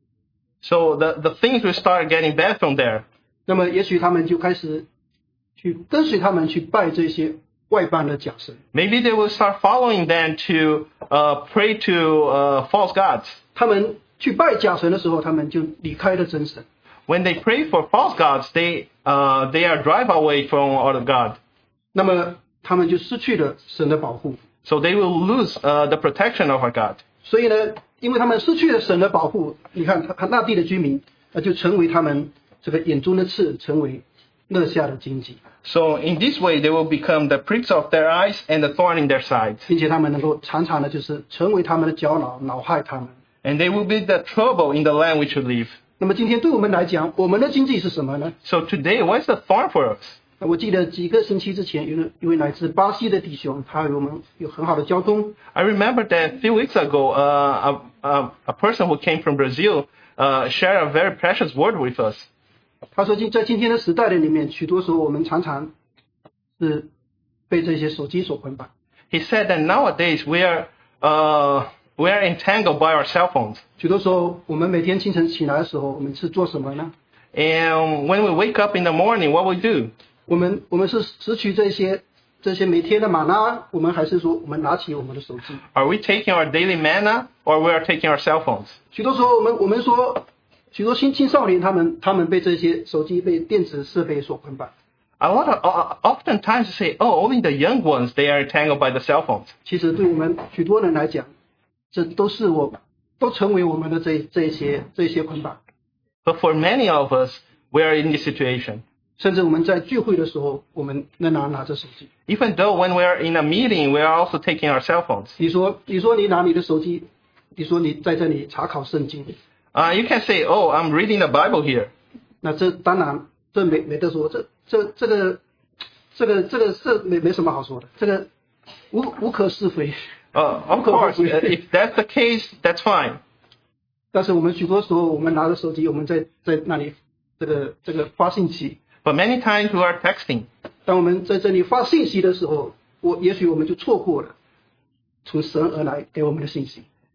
so the, the things will start getting bad from there. 那么也许他们就开始去跟随他们去拜这些外邦的假神。 Maybe they will start following them to uh, pray to uh, false gods. 他们去拜假神的时候，他们就离开了真神。 When they pray for false gods, they, uh, they are drive away from other God. 那么他们就失去了神的保护。 So they will lose uh, the protection of our God. 所以呢，因为他们失去了神的保护，你看他那地的居民，那就成为他们这个眼中的刺，成为勒下的荆棘， So in this way, they will become the pricks of their eyes and the thorn in their sides. 并且他们能够常常的就是成为他们的搅恼，恼害他们。 And they will be the trouble in the land which you live. 那么今天对我们来讲，我们的经济是什么呢？ So today, what's the thorn for us? 我记得几个星期之前，有一位来自巴西的弟兄，他与我们有很好的交通。 I remember that a few weeks ago, uh, a, a, a person who came from Brazil uh, shared a very precious word with us. 他说，今在今天的时代的里面，许多时候我们常常是被这些手机所捆绑。 He said that nowadays we are uh, we are entangled by our cell phones. 许多时候，我们每天清晨起来的时候，我们是做什么呢？ And when we wake up in the morning, what we do? 我们我们是拾取这些这些每天的玛纳，我们还是说我们拿起我们的手机？ Are we taking our daily manna or we are taking our cell phones? 许多时候，我们我们说，许多青青少年他们他们被这些手机、被电子设备所捆绑。 A lot of, uh, oftentimes you say, oh, only the young ones, they are entangled by the cell phones. 其实对我们许多人来讲，这都是我都成为我们的这这一些这一些捆绑。 But for many of us, we are in this situation. 甚至我们在聚会的时候，我们仍然拿着手机。 Even though when we are in a meeting, we are also taking our cell phones. 你说，你说你拿你的手机，你说你在这里查考圣经， Uh, you can say, oh, I'm reading the Bible here. 那这当然这没没得说，这这这个这个这个这没没什么好说的，这个无无可是非。 Uh, of course, uh, if that's the case, that's fine. 但是我们许多时候，我们拿着手机，我们在在那里这个这个发信息。 But many times we are texting. 当我们在这里发信息的时候，我也许我们就错过了从神而来给我们的信息。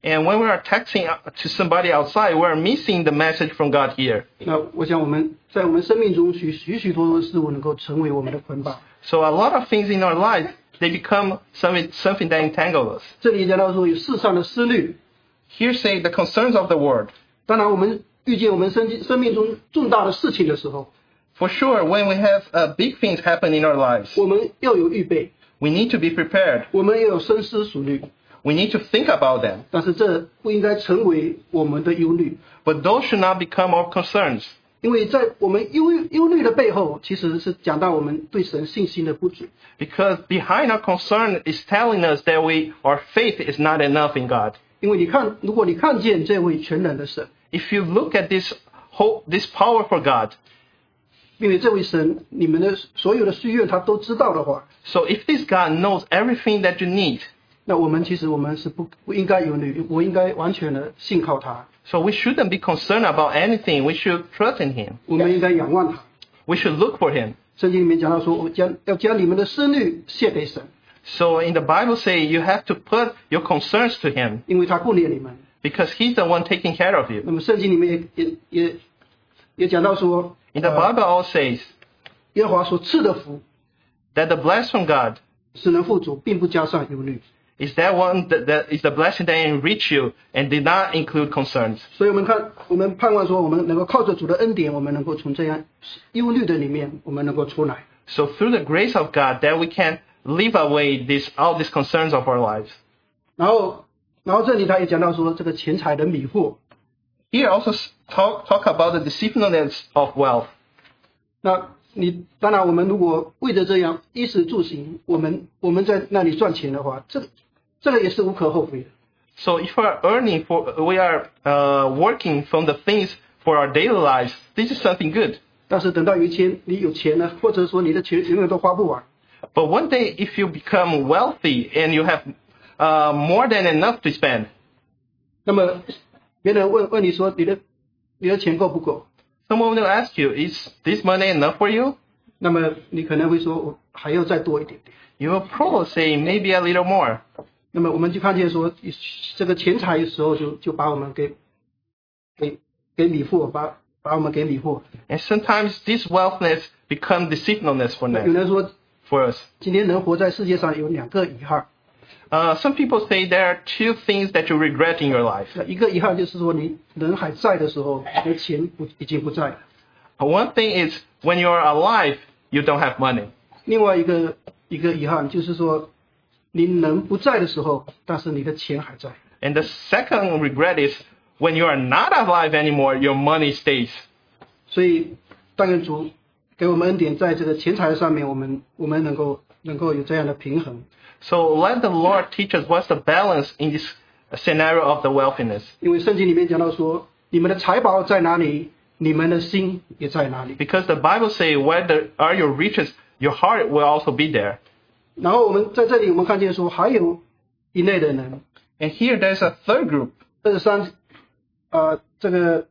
And when we are texting to somebody outside, we're missing the message from God here. 那我想我们在我们生命中许许许多多的事物能够成为我们的捆绑。 So a lot of things in our life, they become something, something that entangle us. 这里讲到说有世上的思虑， Here say the concerns of the world. 当然我们遇见我们生生命中重大的事情的时候， For sure, when we have uh, big things happen in our lives, 我们要有预备， we need to be prepared. 我们要有深思熟虑， We need to think about them. 但是这不应该成为我们的忧虑， But those should not become our concerns. 因为在我们忧忧虑的背后，其实是讲到我们对神信心的不足。 Because behind our concern is telling us that we, our faith is not enough in God. 因为你看，如果你看见这位全能的神， If you look at this whole, this powerful God, 因为这位神你们的所有的需愿他都知道的话， so if this God knows everything that you need, 那我们其实我们是不不应该忧虑，我应该完全的信靠他， so we shouldn't be concerned about anything. We should trust in Him. 我们应该仰望他。 We should look for Him. 圣经里面讲到说，我将要将你们的思虑献给神， So in the Bible say you have to put your concerns to Him 因为他顾念你们。 because He's the one taking care of you. 那么圣经里面也也也也讲到说， In the Bible also says 耶和华所赐的福 that the blessing from God 使人富足，并不加上忧虑。 is that one that, that is the blessing that enrich you and did not include concerns. 所以我们看，我们盼望说，我们能够靠着主的恩典，我们能够从这样忧虑的里面，我们能够出来。 So through the grace of God that we can leave away this, all these concerns of our lives. 然后，然后这里他也讲到说，这个钱财的迷惑。 Here also talk, talk about the deceitfulness of wealth. 那你当然，我们如果为着这样衣食住行，我们我们在那里赚钱的话，这这个也是无可厚非的。 So if we are earning for, we are uh, working from the things for our daily lives, this is something good. 但是等到有一天你有钱了，或者说你的钱永远都花不完， But one day if you become wealthy and you have uh, more than enough to spend, 那么别人问问你说你的你的钱够不够？ someone will ask you, is this money enough for you? 那么你可能会说，我还要再多一点点。 You will probably say maybe a little more. 那么我们就看见说，这个钱财有时候就就把我们给给给迷惑，把把我们给迷惑。 And sometimes this wealthness becomes deceitfulness for 有 them, 人说， for us. 今天人活在世界上有两个遗憾， Uh, some people say there are two things that you regret in your life. 那一个遗憾就是说，你人还在的时候，你的钱不已经不在了； One thing is when you are alive, you don't have money. 另外一个一个遗憾就是说，你人不在的时候，但是你的钱还在。 And the second regret is when you are not alive anymore, your money stays. 所以，但愿主给我们恩典，在这个钱财上面，我们我们能够能够有这样的平衡。 So let the Lord teach us what's the balance in this scenario of the wealthiness. 因为圣经里面讲到说，你们的财宝在哪里，你们的心也在哪里。 Because the Bible says where there are your riches, your heart will also be there. 然后我们在这里，我们看见说，还有一类的人， And here there's a third group. 二十三，呃，这个，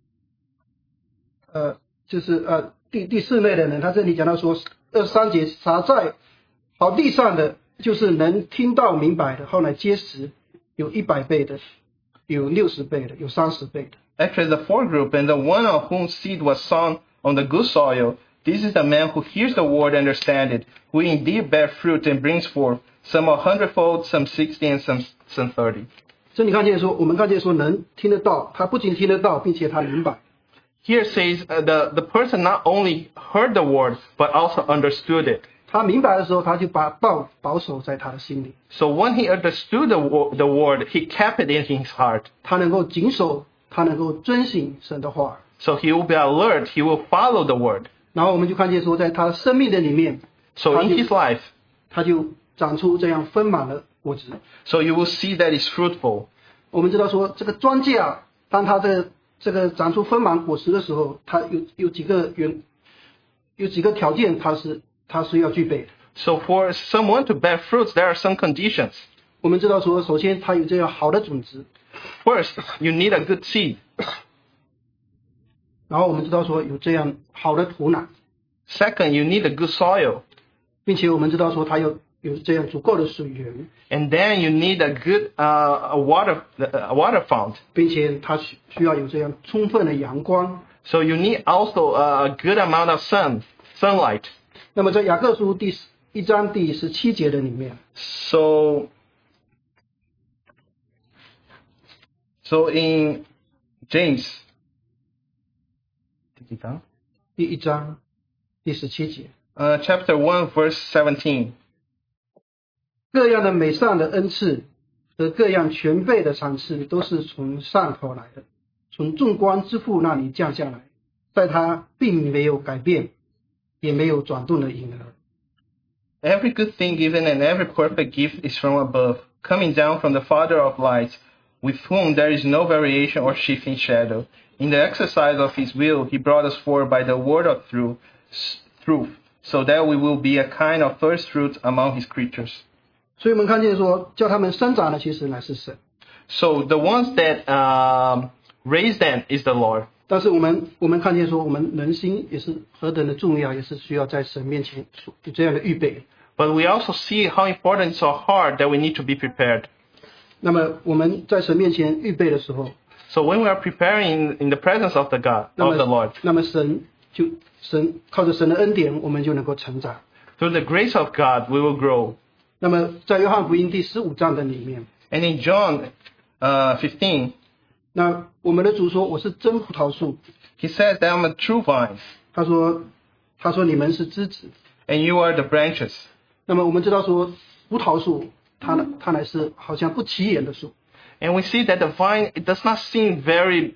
呃，就是呃第第四类的人，他这里讲到说，二十三节撒在好地上的，就是能听到明白的，后来结实，有一百倍的，有六十倍的，有三十倍的。 Actually, the fourth group, and the one of whom seed was sown on the good soil, this is the man who hears the word and understands it, who indeed bear fruit and brings forth, some a hundredfold, some sixty, and some, some thirty. 所以你看见说，我们看见说，能听得到，他不仅听得到，并且他明白。 Here says uh, the, the person not only heard the word, but also understood it. 他明白的时候，他就把道保守在他的心里， So when he understood the, wo- the word, he kept it in his heart. 他能够谨守，他能够遵行神的话。 So he will be alert, he will follow the word. 然后我们就看见说，在他生命的里面， So in his life, 他就长出这样丰满的果子。 so you will see that it's fruitful. 我们知道说，这个庄稼，当它这个这个长出丰满果实的时候，它有有几个原有几个条件，它是它是要具备的。 So for someone to bear fruits, there are some conditions. 我们知道说，首先它有这样好的种子， First, you need a good seed. 然后我们知道说有这样好的土壤， Second, you need a good soil. 并且我们知道说它有有这样足够的水源， And then you need a good uh, a water a water fount. 并且它需需要有这样充分的阳光。 So you need also a good amount of sun sunlight. 那么在雅各书第一章第十七节的里面， So so in James 第几章？ 第一章第十七节， Uh, chapter one, verse seventeen. 各样的美善的恩赐和各样全备的赏赐，都是从上头来的，从众光之父那里降下来，在他并没有改变，也没有转动的影儿。 Every good thing given and every perfect gift is from above, coming down from the Father of lights, with whom there is no variation or shifting shadow. In the exercise of his will, he brought us forth by the word of truth, truth, so that we will be a kind of first fruit among his creatures. 所以我们看见说，叫他们生长的其实乃是神， So the ones that um, raised them is the Lord. 但是我们我们看见说，我们人心也是何等的重要，也是需要在神面前有这样的预备。 But we also see how important it's our heart that we need to be prepared. 那么我们在神面前预备的时候， So when we are preparing in the presence of the God, 那 of the 么 Lord, 那么神就神靠着神的恩典，我们就能够成长。 through the grace of God, we will grow. 那么在约翰福音第十五章的里面， And in John uh, fifteen, 那我们的主说：“我是真葡萄树。 he says that I'm a true vine, ” 他说：“他说你们是枝子。 and you are the branches. ” 那么我们知道说，葡萄树它呢，它乃是好像不起眼的树， And we see that the vine, it does not seem very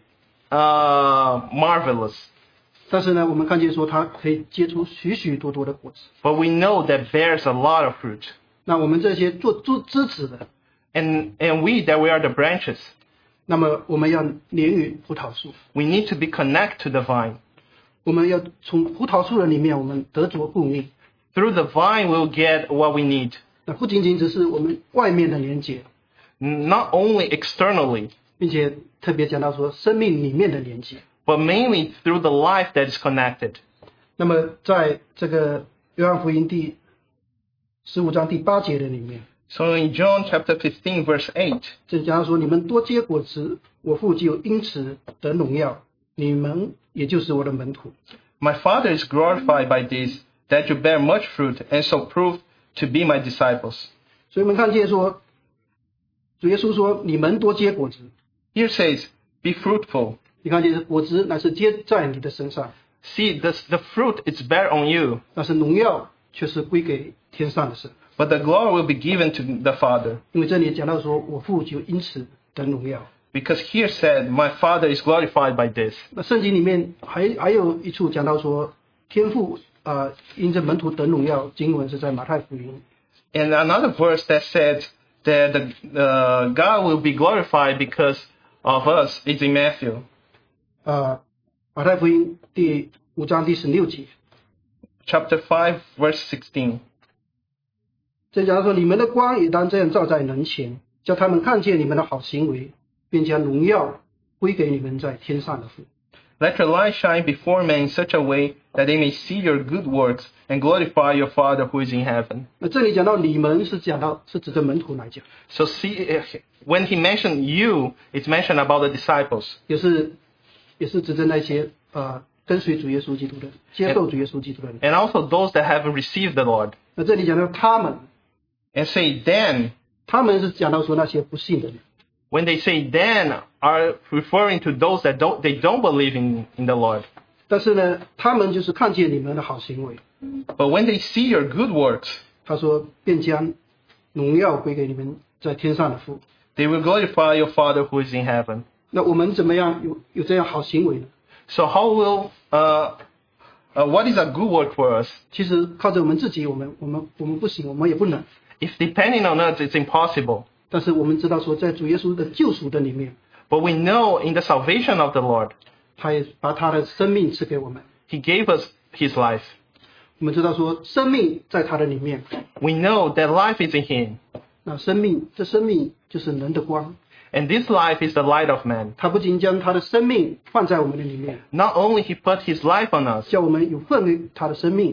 uh, marvelous. 但是呢，我们看见说它可以结出许许多多的果子。 But we know that bears a lot of fruit. 那我们这些做做枝子的， And, and we, that we are the branches, 那么我们要连于葡萄树， we need to be connected to the vine. 我们要从葡萄树的里面，我们得着供应。 Through the vine, we'll get what we need. 那不仅仅只是我们外面的连接， Not only externally, 并且特别讲到说生命里面的连接。 but mainly through the life that is connected. 那么在这个约翰福音第十五章第八节的里面， So in John chapter fifteen, verse eight, 这讲到说你们多结果子，我父就因此得荣耀，你们也就是我的门徒。 my Father is glorified by this, that you bear much fruit, and so prove to be my disciples. 所以我们看见说，主耶稣说你们多结果子， Here says, be fruitful. 你看见果子乃是结在你的身上， See, this, the fruit is bear on you, 但是荣耀却是归给天上的神。 but the glory will be given to the Father. 因为这里讲到说，我父就因此得荣耀。 Because here said, my Father is glorified by this. 那圣经里面还还有一处讲到说，天父啊、呃，因着门徒得荣耀，经文是在马太福音。 And another verse that said that the, uh, God will be glorified because of us is in Matthew. 啊，马太福音第五章第十六节， Chapter five, verse sixteen. 这讲到说，你们的光也当这样照在人前，叫他们看见你们的好行为，便将荣耀归给你们在天上的父。 Let your light shine before men in such a way that they may see your good works and glorify your Father who is in heaven. 那这里讲到你们是讲到是指着门徒来讲， So see, when he mentioned you, it's mentioned about the disciples. 也是也是指着那些呃跟随主耶稣基督的、接受主耶稣基督的人。 And also those that have received the Lord. 那这里讲到他们， And say then, 他们是讲到说那些不信的人。 when they say then, are referring to those that don't, they don't believe in, in the Lord. 但是呢，他们就是看见你们的好行为， But when they see your good works, 他说便将荣耀归给你们在天上的父。 they will glorify your Father who is in heaven. 那我们怎么样有有这样好行为呢？ So how will, uh, uh, what is a good work for us? 其实靠着我们自己，我们我们我们不行，我们也不能。 If depending on us, it's impossible. 但是我们知道说，在主耶稣的救赎的里面， But we know in the salvation of the Lord, 他也把他的生命赐给我们。 he gave us his life. 我们知道说，生命在他的里面， We know that life is in him. 那生命这生命就是人的光。 And this life is the light of man. 他不仅将他的生命放在我们的里面， Not only he put his life on us, 叫我们有份于他的生命， but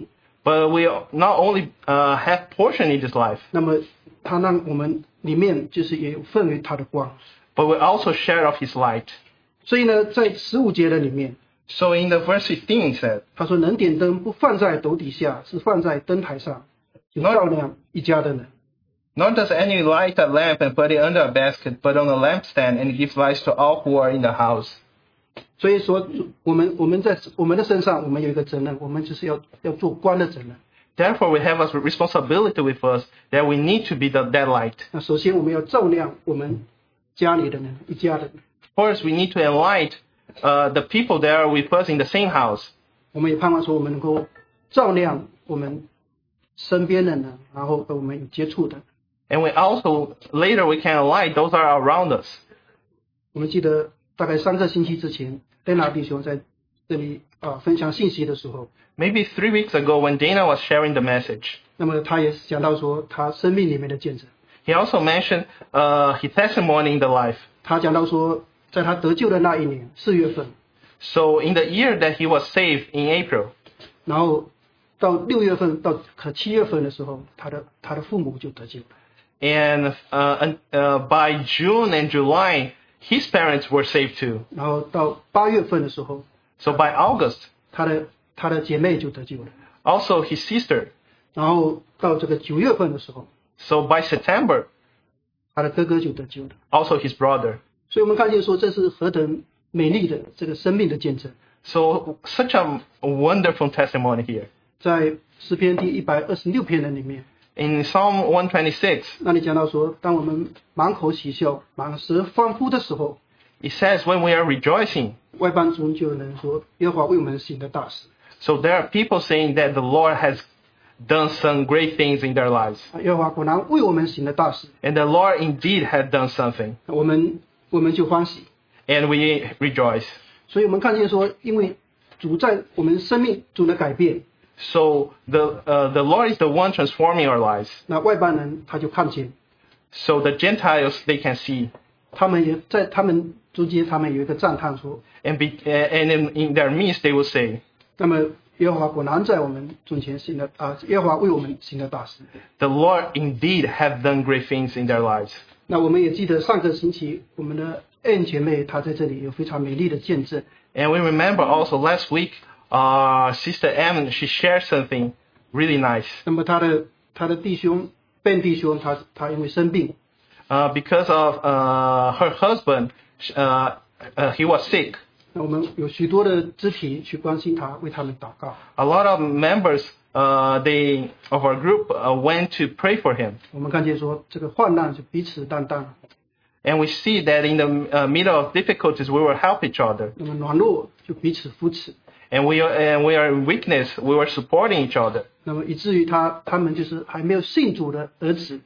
But we not only uh, have portion in this life, 那么他让我们里面就是也有份于他的光。 but we also share of His light. 所以呢，在十五节的里面， So in the verse fifteen it said, 他说能点灯不放在斗底下，是放在灯台上，就照亮一家的人。 Nor does any light a lamp and put it under a basket, but on a lampstand, and it gives light to all who are in the house. 所以说，我们我们在我们的身上，我们有一个责任，我们就是要要做光的责任。 Therefore, we have a responsibility with us that we need to be the, that light. 那首先我们要照亮我们家里的人，一家的人。 First, we need to enlighten uh, the people that are with us in the same house. 我们也盼望说，我们能够照亮我们身边的人，然后和我们有接触的。 And we also, later we can enlighten those that are around us. 我们记得大概三个星期之前，戴拿弟兄在这里啊、呃、分享信息的时候， Maybe three weeks ago when Dana was sharing the message, 那么他也讲到说他生命里面的见证。 he also mentioned uh, his testimony in the life. 他讲到说，在他得救的那一年四月份， So in the year that he was saved in April, 然后到六月份到可七月份的时候，他的他的父母就得救了。 and uh, uh, by June and July, his parents were saved too. 然后到八月份的时候， So by August, 他的他的姐妹就得救了。 also his sister. 然后到这个九月份的时候， So by September, 他的哥哥就得救了。 also his brother. 所以我们看见说，这是何等美丽的这个生命的见证。 So such a wonderful testimony here. 在诗篇第一百二十六篇的里面， In Psalm one twenty-six, 那里讲到说，当我们满口喜笑、满舌欢呼的时候， it says when we are rejoicing, 外邦中就能说耶和华为我们行的大事。 so there are people saying that the Lord has done some great things in their lives. 耶和华果然为我们行的大事， And the Lord indeed had done something. 我们我们就欢喜。 And we rejoice. 所以我们看见说，因为主在我们生命中的改变， So the uh, the Lord is the one transforming our lives. 那外邦人他就看见， So the Gentiles, they can see. 他们也在他们中间，他们有一个赞叹说， And, be, uh, and in, in their midst, they will say, 那么耶和华果然在我们中间行的啊，耶和华为我们行的大事。 the Lord indeed have done great things in their lives. 那我们也记得上个星期我们的 N 姐妹她在这里有非常美丽的见证。 And we remember also last week, uh, Sister Em, she shared something really nice. 那么她的她的弟兄 Ben 弟兄，他他因为生病， Uh, because of uh, her husband, uh, uh, he was sick. 那我们有许多的肢体去关心他，为他们祷告。 A lot of members uh, they, of our group uh, went to pray for him. 我们看见说，这个患难就彼此担当， And we see that in the uh, middle of difficulties, we will help each other. 那么软弱就彼此扶持， And we are, and we are in weakness, we were supporting each other. 那么以至于他他们就是还没有信主的儿子，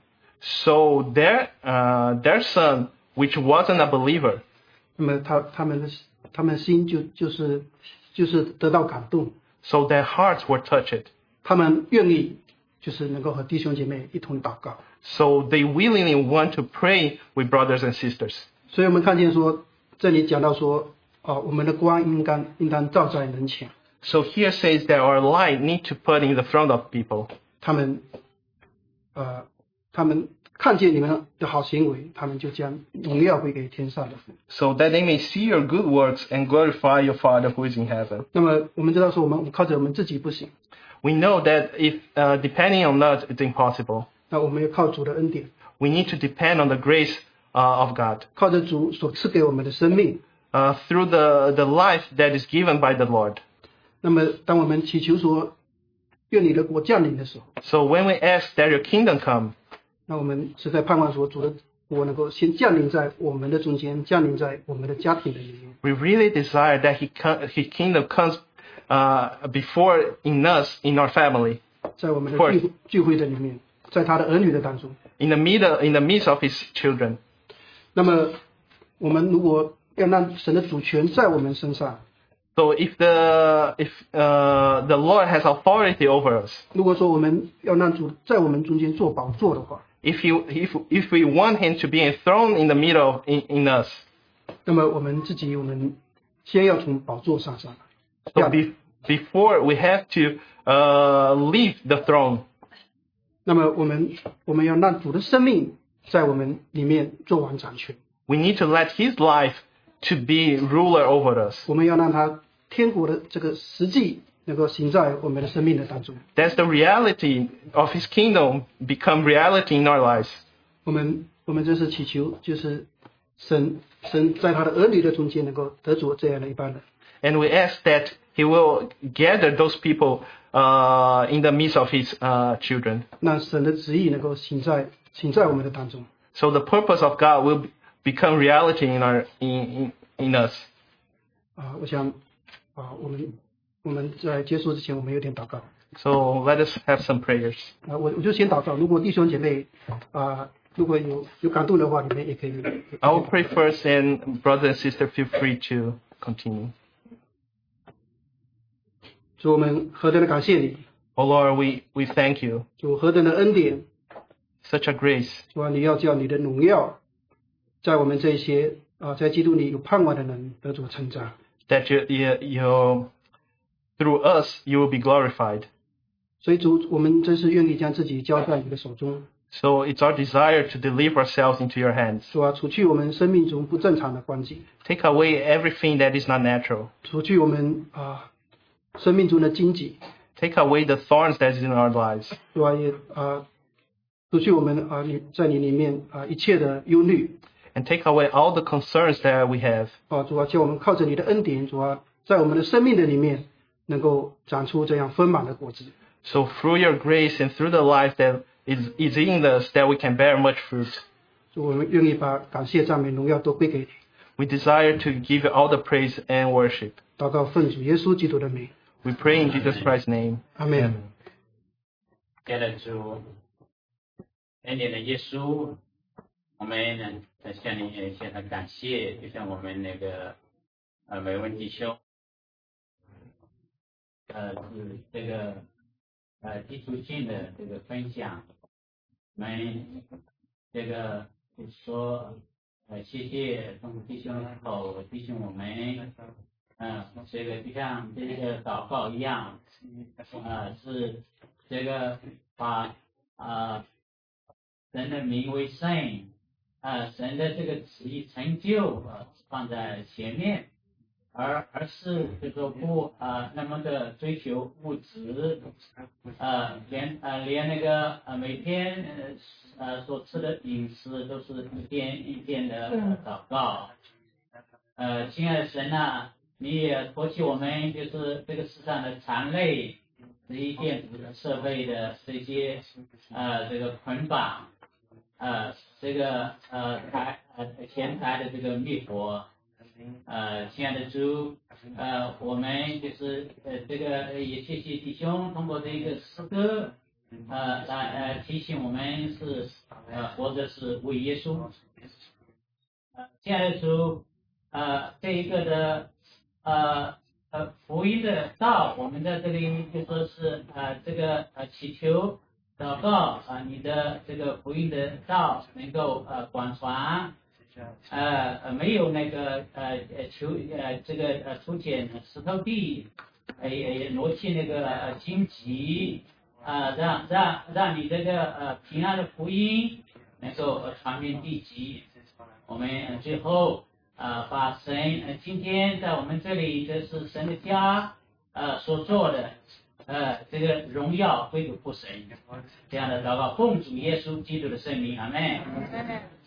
So their, uh, their son, which wasn't a believer, 那么他他们的他们的心就就是就是得到感动， so their hearts were touched. 他们愿意就是能够和弟兄姐妹一同祷告。 So they willingly want to pray with brothers and sisters. 所以我们看见说，这里讲到说，啊，我们的光应当应当照在人前。 So here says that our light need to put in the front of people. 他们，呃，他们看见你们的好行为，他们就将荣耀归给天上的父。 So that they may see your good works and glorify your Father who is in heaven. 那么我们知道说，我们靠着我们自己不行， We know that if uh, depending on us, it's impossible. 那我们要靠主的恩典， We need to depend on the grace uh, of God. 靠着主所赐给我们的生命。 Uh, through the, the life that is given by the Lord. 那么，当我们祈求说愿你的国降临的时候， So when we ask that your kingdom come, 那我们实在盼望说主的国能够先降临在我们的中间，降临在我们的家庭的里面。 we really desire that he come, His kingdom comes uh, before in us, in our family, 在我们的聚会聚会的里面，在他的儿女的当中。 in the middle, in the midst of His children. 那么，我们如果要让神的主权在我们身上， So if the if uh, the Lord has authority over us, 如果说我们要让主在我们中间做宝座的话， if you if if we want Him to be enthroned in the middle of, in, in us, 那么我们自己我们先要从宝座上上来。 so be, before we have to uh, leave the throne. 那么我们我们要让主的生命在我们里面做完掌权。 We need to let His life to be ruler over us. 我们要让他天国的这个实际能够行在我们的生命的当中。 That's the reality of His kingdom become reality in our lives. 我们我们真是祈求，就是神神在他的儿女的中间能够得着这样的一般人。 And we ask that He will gather those people uh, in the midst of His uh, children. 让神的旨意能够行在行在我们的当中。 So the purpose of God will become reality in our in in, in us. 啊，我想啊，我们我们在结束之前，我们有点祷告。 So let us have some prayers. 啊，我我就先祷告。如果弟兄姐妹啊，如果有有感动的话，你们也可以。 I will pray first, and brother and sister, feel free to continue. 主，我们何等的感谢你！ Oh Lord, we we thank you. 主，何等的恩典！ Such a grace. 主啊，你要叫你的荣耀，在我们这些啊，在基督里有盼望的人得着称赞。 That you you, you through us you will be glorified. 所以主，我们真是愿意将自己交在你的手中。 So it's our desire to deliver ourselves into your hands. 主啊，除去我们生命中不正常的关系， Take away everything that is not natural. 除去我们啊生命中的荆棘， Take away the thorns that is in our lives. 主啊也啊除去我们啊你在你里面啊一切的忧虑。 And take away all the concerns that we have. 啊，主啊，叫我们靠着你的恩典，主啊，在我们的生命的里面，能够长出这样丰满的果子。 So through your grace and through the life that is, is in us, that we can bear much fruit. 主，我们愿意把感谢、赞美、荣耀都归给你。 We desire to give you all the praise and worship. 祷告奉主耶稣基督的名， We pray in Jesus Christ's name. 阿门。 接着主，恩典的耶稣，我们呢向你献上感谢，就像我们那个呃每位弟兄，呃是这个呃基础性的这个分享，我们这个就是说呃谢谢众弟兄之后弟兄我们，嗯、呃、这个就像这个祷告一样，呃是这个把啊、呃、神的名为圣。呃，神的这个旨意成就呃放在前面，而而是就说不呃那么的追求物质，呃连呃连那个呃每天呃呃所吃的饮食都是一点一点的祷告。呃，亲爱的神啊，你也脱去我们就是这个世上的残累，这些电子设备的这些呃这个捆绑。呃，这个呃台呃前台的这个灭火，呃，亲爱的主，呃，我们就是呃这个也谢谢弟兄通过这一个诗歌，呃来呃提醒我们是呃活着是为耶稣。呃，亲爱的主，呃这一个的呃呃福音的道，我们在这里就说是呃这个呃祈求。祷告啊、呃，你的这个福音的道能够呃广传，呃呃没有那个呃呃求呃这个呃出捡石头地，呃也挪去那个呃荆棘，啊、呃、让让让你这个呃平安的福音能够呃传遍地极。我们、呃、最后呃把神呃今天在我们这里这是神的家呃所做的。呃，这个荣耀归给父神，这样的祷告，奉主耶稣基督的圣名，阿门。